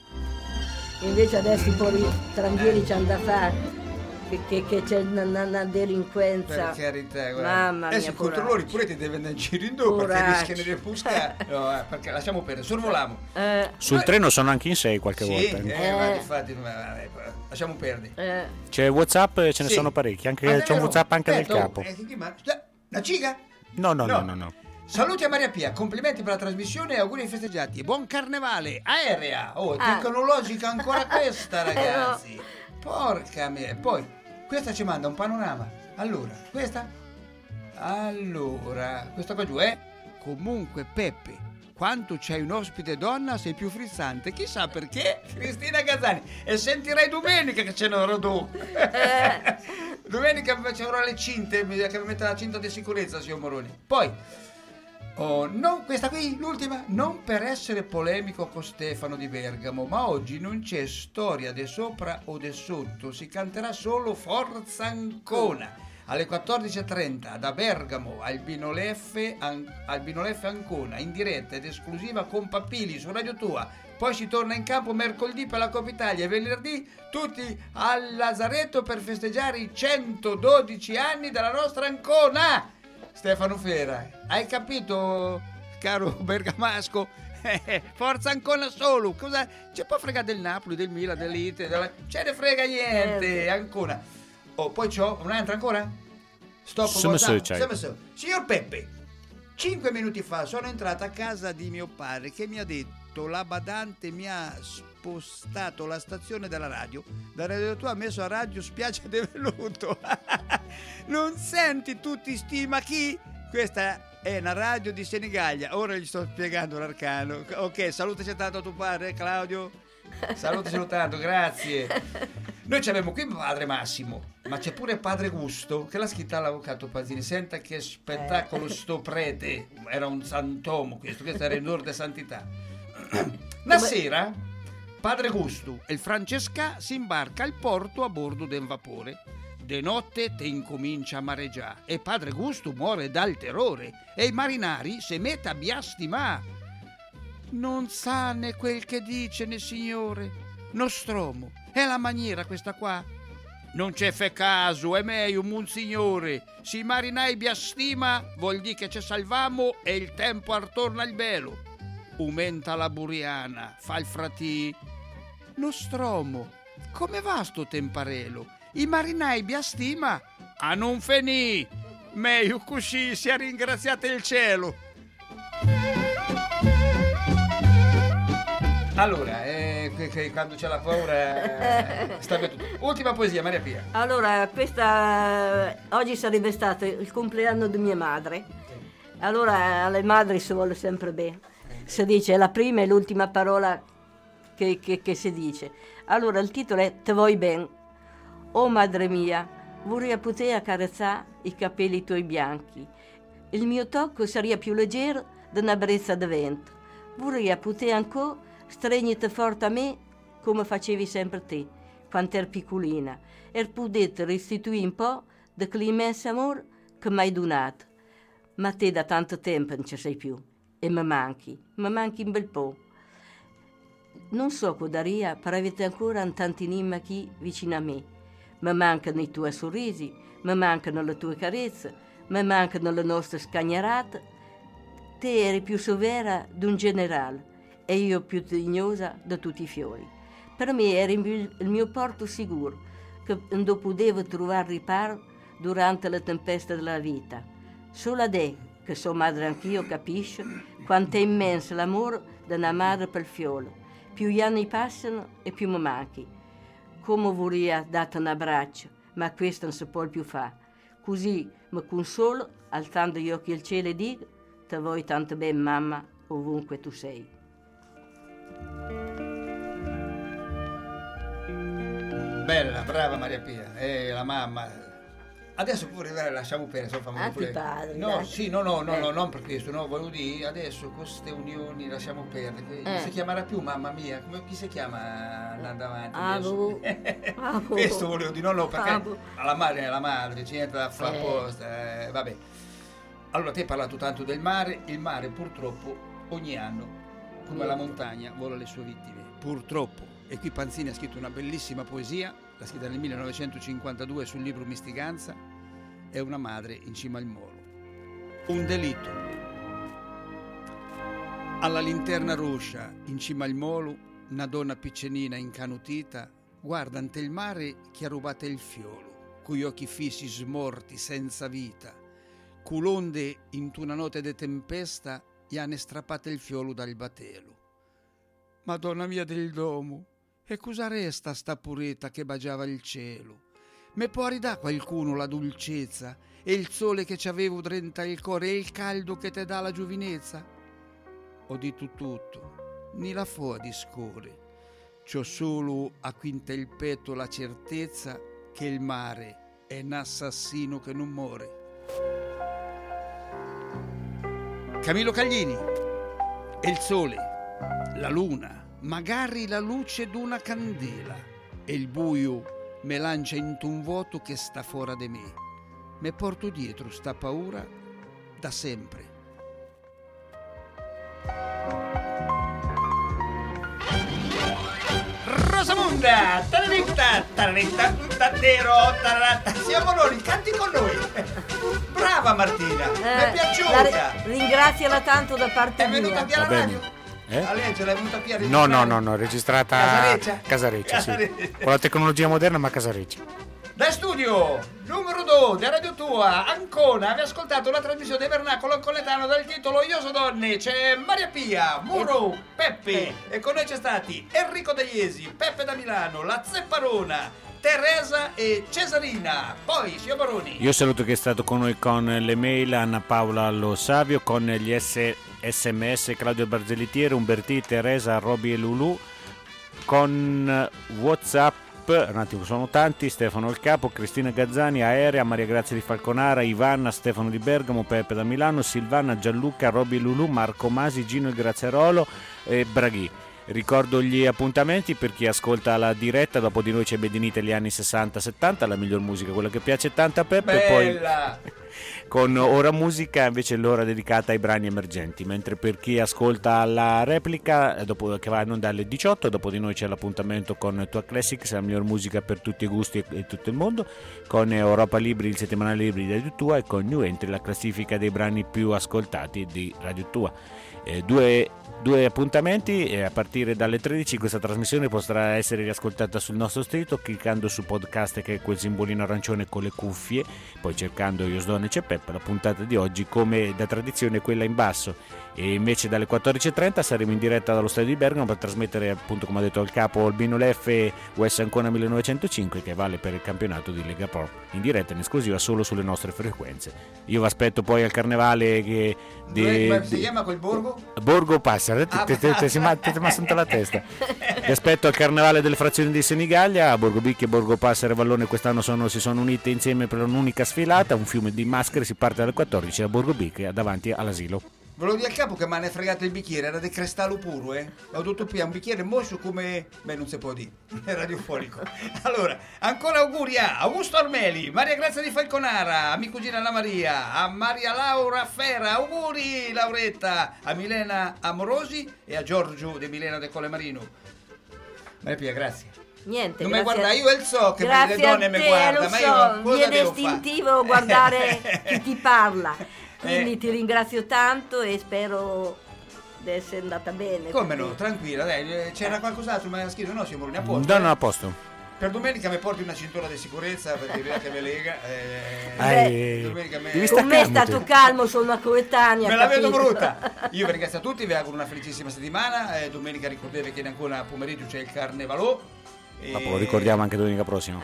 Invece adesso i tranvieri ci hanno da fare. Che c'è una delinquenza. Per carità, guarda. Mamma mia, i controllori pure ti devono andare in giro in due perché rischiano di buscare. No, perché lasciamo perdere, sorvoliamo. Sul treno sono anche in 6 qualche volta. Ma infatti, lasciamo perdere. C'è WhatsApp e ce ne sono parecchi, c'è un WhatsApp anche del capo. La ciga? No. Saluti a Maria Pia, complimenti per la trasmissione e auguri ai festeggiati. Buon carnevale, aerea. Tecnologica ancora questa, ragazzi. Porca mia. Poi questa ci manda un panorama. Allora, questa qua giù è comunque Peppe. Quanto c'hai un ospite donna sei più frizzante. Chissà perché? Cristina Gazzani. E sentirai domenica che ce ne avrò tu. Domenica ci avrò le cinte, che mi mette la cinta di sicurezza, signor Moroni. Poi questa qui, l'ultima, non per essere polemico con Stefano di Bergamo, ma oggi non c'è storia de sopra o de sotto, si canterà solo Forza Ancona alle 14.30 da Bergamo al Binoleffe Ancona, in diretta ed esclusiva con Papili su Radio Tua. Poi si torna in campo mercoledì per la Coppa Italia e venerdì tutti al Lazaretto per festeggiare i 112 anni della nostra Ancona. Stefano Fera, hai capito, caro bergamasco? Forza Ancona solo, cosa c'è può fregare del Napoli, del Milan, dell'Inter, ce ne frega niente, Ancona. Poi c'ho un'altra ancora? Stop. Signor Peppe, 5 minuti fa sono entrata a casa di mio padre che mi ha detto: la badante mi ha spostato la stazione della radio, da Radio Tua ha messo a Radio Spiaggia de Veluto. Non senti tutti stima chi? Questa è una radio di Senigallia. Ora gli sto spiegando l'arcano. Ok, salutaci tanto a tuo padre, Claudio. Salutaci tanto, grazie. Noi abbiamo qui padre Massimo, ma c'è pure padre Gusto che l'ha scritta l'avvocato Pazzini. Senta che spettacolo sto prete, era un santomo questo era in ordine santità. Una sera padre Gusto e il Francesca si imbarca al porto a bordo del vapore. De notte te incomincia a mareggiare e padre Gusto muore dal terrore e i marinari se mette a biastimà. Non sa né quel che dice né signore, Nostromo, è la maniera questa qua? Non c'è fe caso, è meglio, monsignore, si marinai biastima vuol dire che ci salvamo e il tempo artorna il belo. Aumenta la buriana, fa il fratì. Nostromo, come va sto temparelo? I marinai biastima a non finì, meglio così sia ringraziate il cielo. Allora, quando c'è la paura sta per tutto. Ultima poesia, Maria Pia. Allora, questa oggi sarebbe stato il compleanno di mia madre. Allora, alle madri si vuole sempre bene. Si dice la prima e l'ultima parola che si dice. Allora, il titolo è Te vuoi ben. Oh madre mia, vorrei poter accarezzare i capelli tuoi bianchi. Il mio tocco sarebbe più leggero di una brezza di vento. Vorrei poter ancora stregnete forte a me come facevi sempre te, quando eri piccolina, e poter restituire un po' di quell'immenso amore che mi hai donato. Ma te da tanto tempo non ci sei più e mi manchi un bel po'. Non so cosa per avere ancora un tantinino qui vicino a me. Mi mancano i tuoi sorrisi, mi mancano le tue carezze, mi mancano le nostre scagnerate. Te eri più severa di un generale e io più tignosa di tutti i fiori. Per me era il mio porto sicuro, che non potevo trovare riparo durante le tempeste della vita. Solo a te, che so madre anch'io, capisce quanto è immenso l'amore di una madre per il fiolo. Più gli anni passano e più mi manchi. Come vorrei dare un abbraccio, ma questo non si può più fare. Così mi consolo, alzando gli occhi al cielo e dico: te vuoi tanto bene, mamma, ovunque tu sei. Bella, brava Maria Pia, la mamma. Adesso pure lasciamo perdere, sono famoso pure. Padre, no, sì, no, non per questo, no, volevo dire, adesso queste unioni lasciamo perdere. Non si chiamerà più mamma mia, come chi si chiama andando avanti? Questo volevo dire, no, perché alla madre è la madre, c'è niente da fare apposta, vabbè. Allora, te hai parlato tanto del mare, il mare purtroppo ogni anno, come la montagna, vola le sue vittime, purtroppo. E qui Panzini ha scritto una bellissima poesia, l'ha scritta nel 1952 sul libro Mistiganza, è una madre in cima al molo. Un delitto. Alla linterna rossa, in cima al molo, una donna piccenina incanutita guarda ante il mare che ha rubato il fiolo, coi occhi fissi smorti senza vita, culonde in una notte de tempesta gli hanno strappato il fiolo dal batelo. Madonna mia del domo, e cosa resta sta pureta che baciava il cielo? Me può ridà qualcuno la dolcezza e il sole che ci avevo dentro il cuore e il caldo che te dà la giovinezza? Ho detto tutto, ni la fo di score. C'ho solo a quinta il petto la certezza che il mare è un assassino che non muore. Camillo Caglini. E il sole, la luna, magari la luce d'una candela, e il buio me lancia in un vuoto che sta fuori di me. Me porto dietro sta paura da sempre. Rosamunda, siamo noi, canti con noi. Brava Martina, mi è piaciuta. Ringraziala tanto da parte mia. È venuta via la radio? A leggere, è venuta via No, registrata Casareccia, sì. Con la tecnologia moderna, ma Casareccia. Da studio numero 2 di Radio Tua, Ancona, avete ascoltato la trasmissione di Vernacolo Anconetano dal titolo Io so donne. C'è Maria Pia, Muro, Peppe e con noi c'è stati Enrico da Iesi, Peppe da Milano, la Zepparona, Teresa e Cesarina. Poi, signor Baroni. Io saluto chi è stato con noi con le mail, Anna Paola Lo Savio, con gli SMS Claudio Barzellitiere, Umbertì, Teresa, Roby e Lulu, con WhatsApp, un attimo, sono tanti, Stefano Il Capo, Cristina Gazzani, Aerea, Maria Grazia di Falconara, Ivanna, Stefano di Bergamo, Peppe da Milano, Silvana, Gianluca, Roby e Lulu, Marco Masi, Gino il Graziarolo e Braghi. Ricordo gli appuntamenti per chi ascolta la diretta. Dopo di noi c'è Bedinite gli anni 60-70, la miglior musica, quella che piace tanto a Peppe. Bella. Poi con Ora Musica invece l'ora dedicata ai brani emergenti, mentre per chi ascolta la replica, dopo che va in onda alle 18, dopo di noi c'è l'appuntamento con Tua Classics, la miglior musica per tutti i gusti e tutto il mondo, con Europa Libri, il settimanale libri di Radio Tua, e con New Entry, la classifica dei brani più ascoltati di Radio Tua. Due appuntamenti, e a partire dalle 13 questa trasmissione potrà essere riascoltata sul nostro sito cliccando su podcast, che è quel simbolino arancione con le cuffie, poi cercando Io so donne c'è Peppe. La puntata di oggi, come da tradizione, è quella in basso, e invece dalle 14.30 saremo in diretta dallo stadio di Bergamo per trasmettere, appunto, come ha detto il capo, Albino Leffe US Ancona 1905, che vale per il campionato di Lega Pro, in diretta in esclusiva solo sulle nostre frequenze. Io vi aspetto poi al carnevale che si chiama quel borgo? Borgo Passera, ti massa la testa. Vi aspetto al carnevale delle frazioni di Senigallia. Borgo Bicchi, Borgo Passera e Vallone quest'anno si sono unite insieme per un'unica sfilata, un fiume di maschere. Si parte dalle 14 a Borgo Bicchi, davanti all'asilo. Volevo dire al capo che me ne è fregato il bicchiere, era di cristallo puro, Ho detto qui, un bicchiere mosso come... non si può dire, è radiofonico. Allora, ancora auguri a Augusto Armeli, Maria Grazia di Falconara, a mia cugina Anna Maria, a Maria Laura Fera, auguri Lauretta, a Milena Amorosi e a Giorgio di Milena del Colle Marino. Maria Pia, grazie. Niente, non mi guarda, io so che le donne mi guardano, ma io cosa devo fare? Viene istintivo guardare chi ti parla. Quindi ti ringrazio tanto e spero di essere andata bene. Come no, tranquilla, dai, c'era qualcos'altro, ma scritto no, siamo a posto. No, a posto. Per domenica mi porti una cintura di sicurezza perché vedi che me lega. Con me è stato calmo, sono una coetanea. Me la vedo brutta. Io vi ringrazio a tutti, vi auguro una felicissima settimana. Domenica ricordate che ancora a pomeriggio c'è il Carnevalò. Ma lo ricordiamo anche domenica prossima.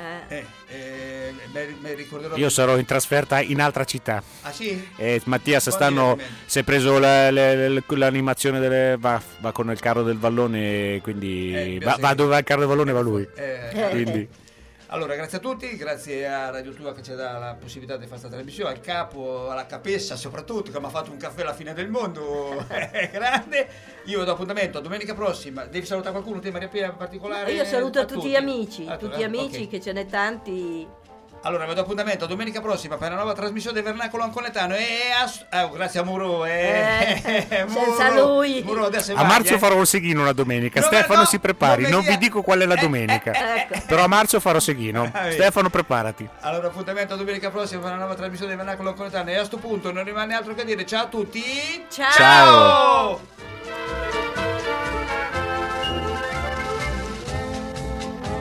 Mi ricorderò. Io sarò in trasferta in altra città. Ah sì? Mattias si è preso l'animazione va con il carro del vallone, quindi va dove va il carro del vallone va lui. Quindi. Allora, grazie a tutti, grazie a Radio Tua che ci dà la possibilità di fare questa trasmissione, al capo, alla capessa soprattutto, che mi ha fatto un caffè alla fine del mondo, grande. Io vi do appuntamento a domenica prossima. Devi salutare qualcuno, te Maria Pia in particolare? Io saluto tutti gli amici, okay. Che ce n'è tanti. Allora, vi do appuntamento a domenica prossima per una nuova trasmissione del Vernacolo Anconetano grazie a Muro. Senza lui. Muro, a marzo farò il Seghino la domenica. Stefano si prepari, non vi dico qual è la domenica. Però a marzo farò Seghino. Stefano, preparati. Allora, appuntamento a domenica prossima per una nuova trasmissione del Vernacolo Anconetano. E a sto punto non rimane altro che dire ciao a tutti. Ciao.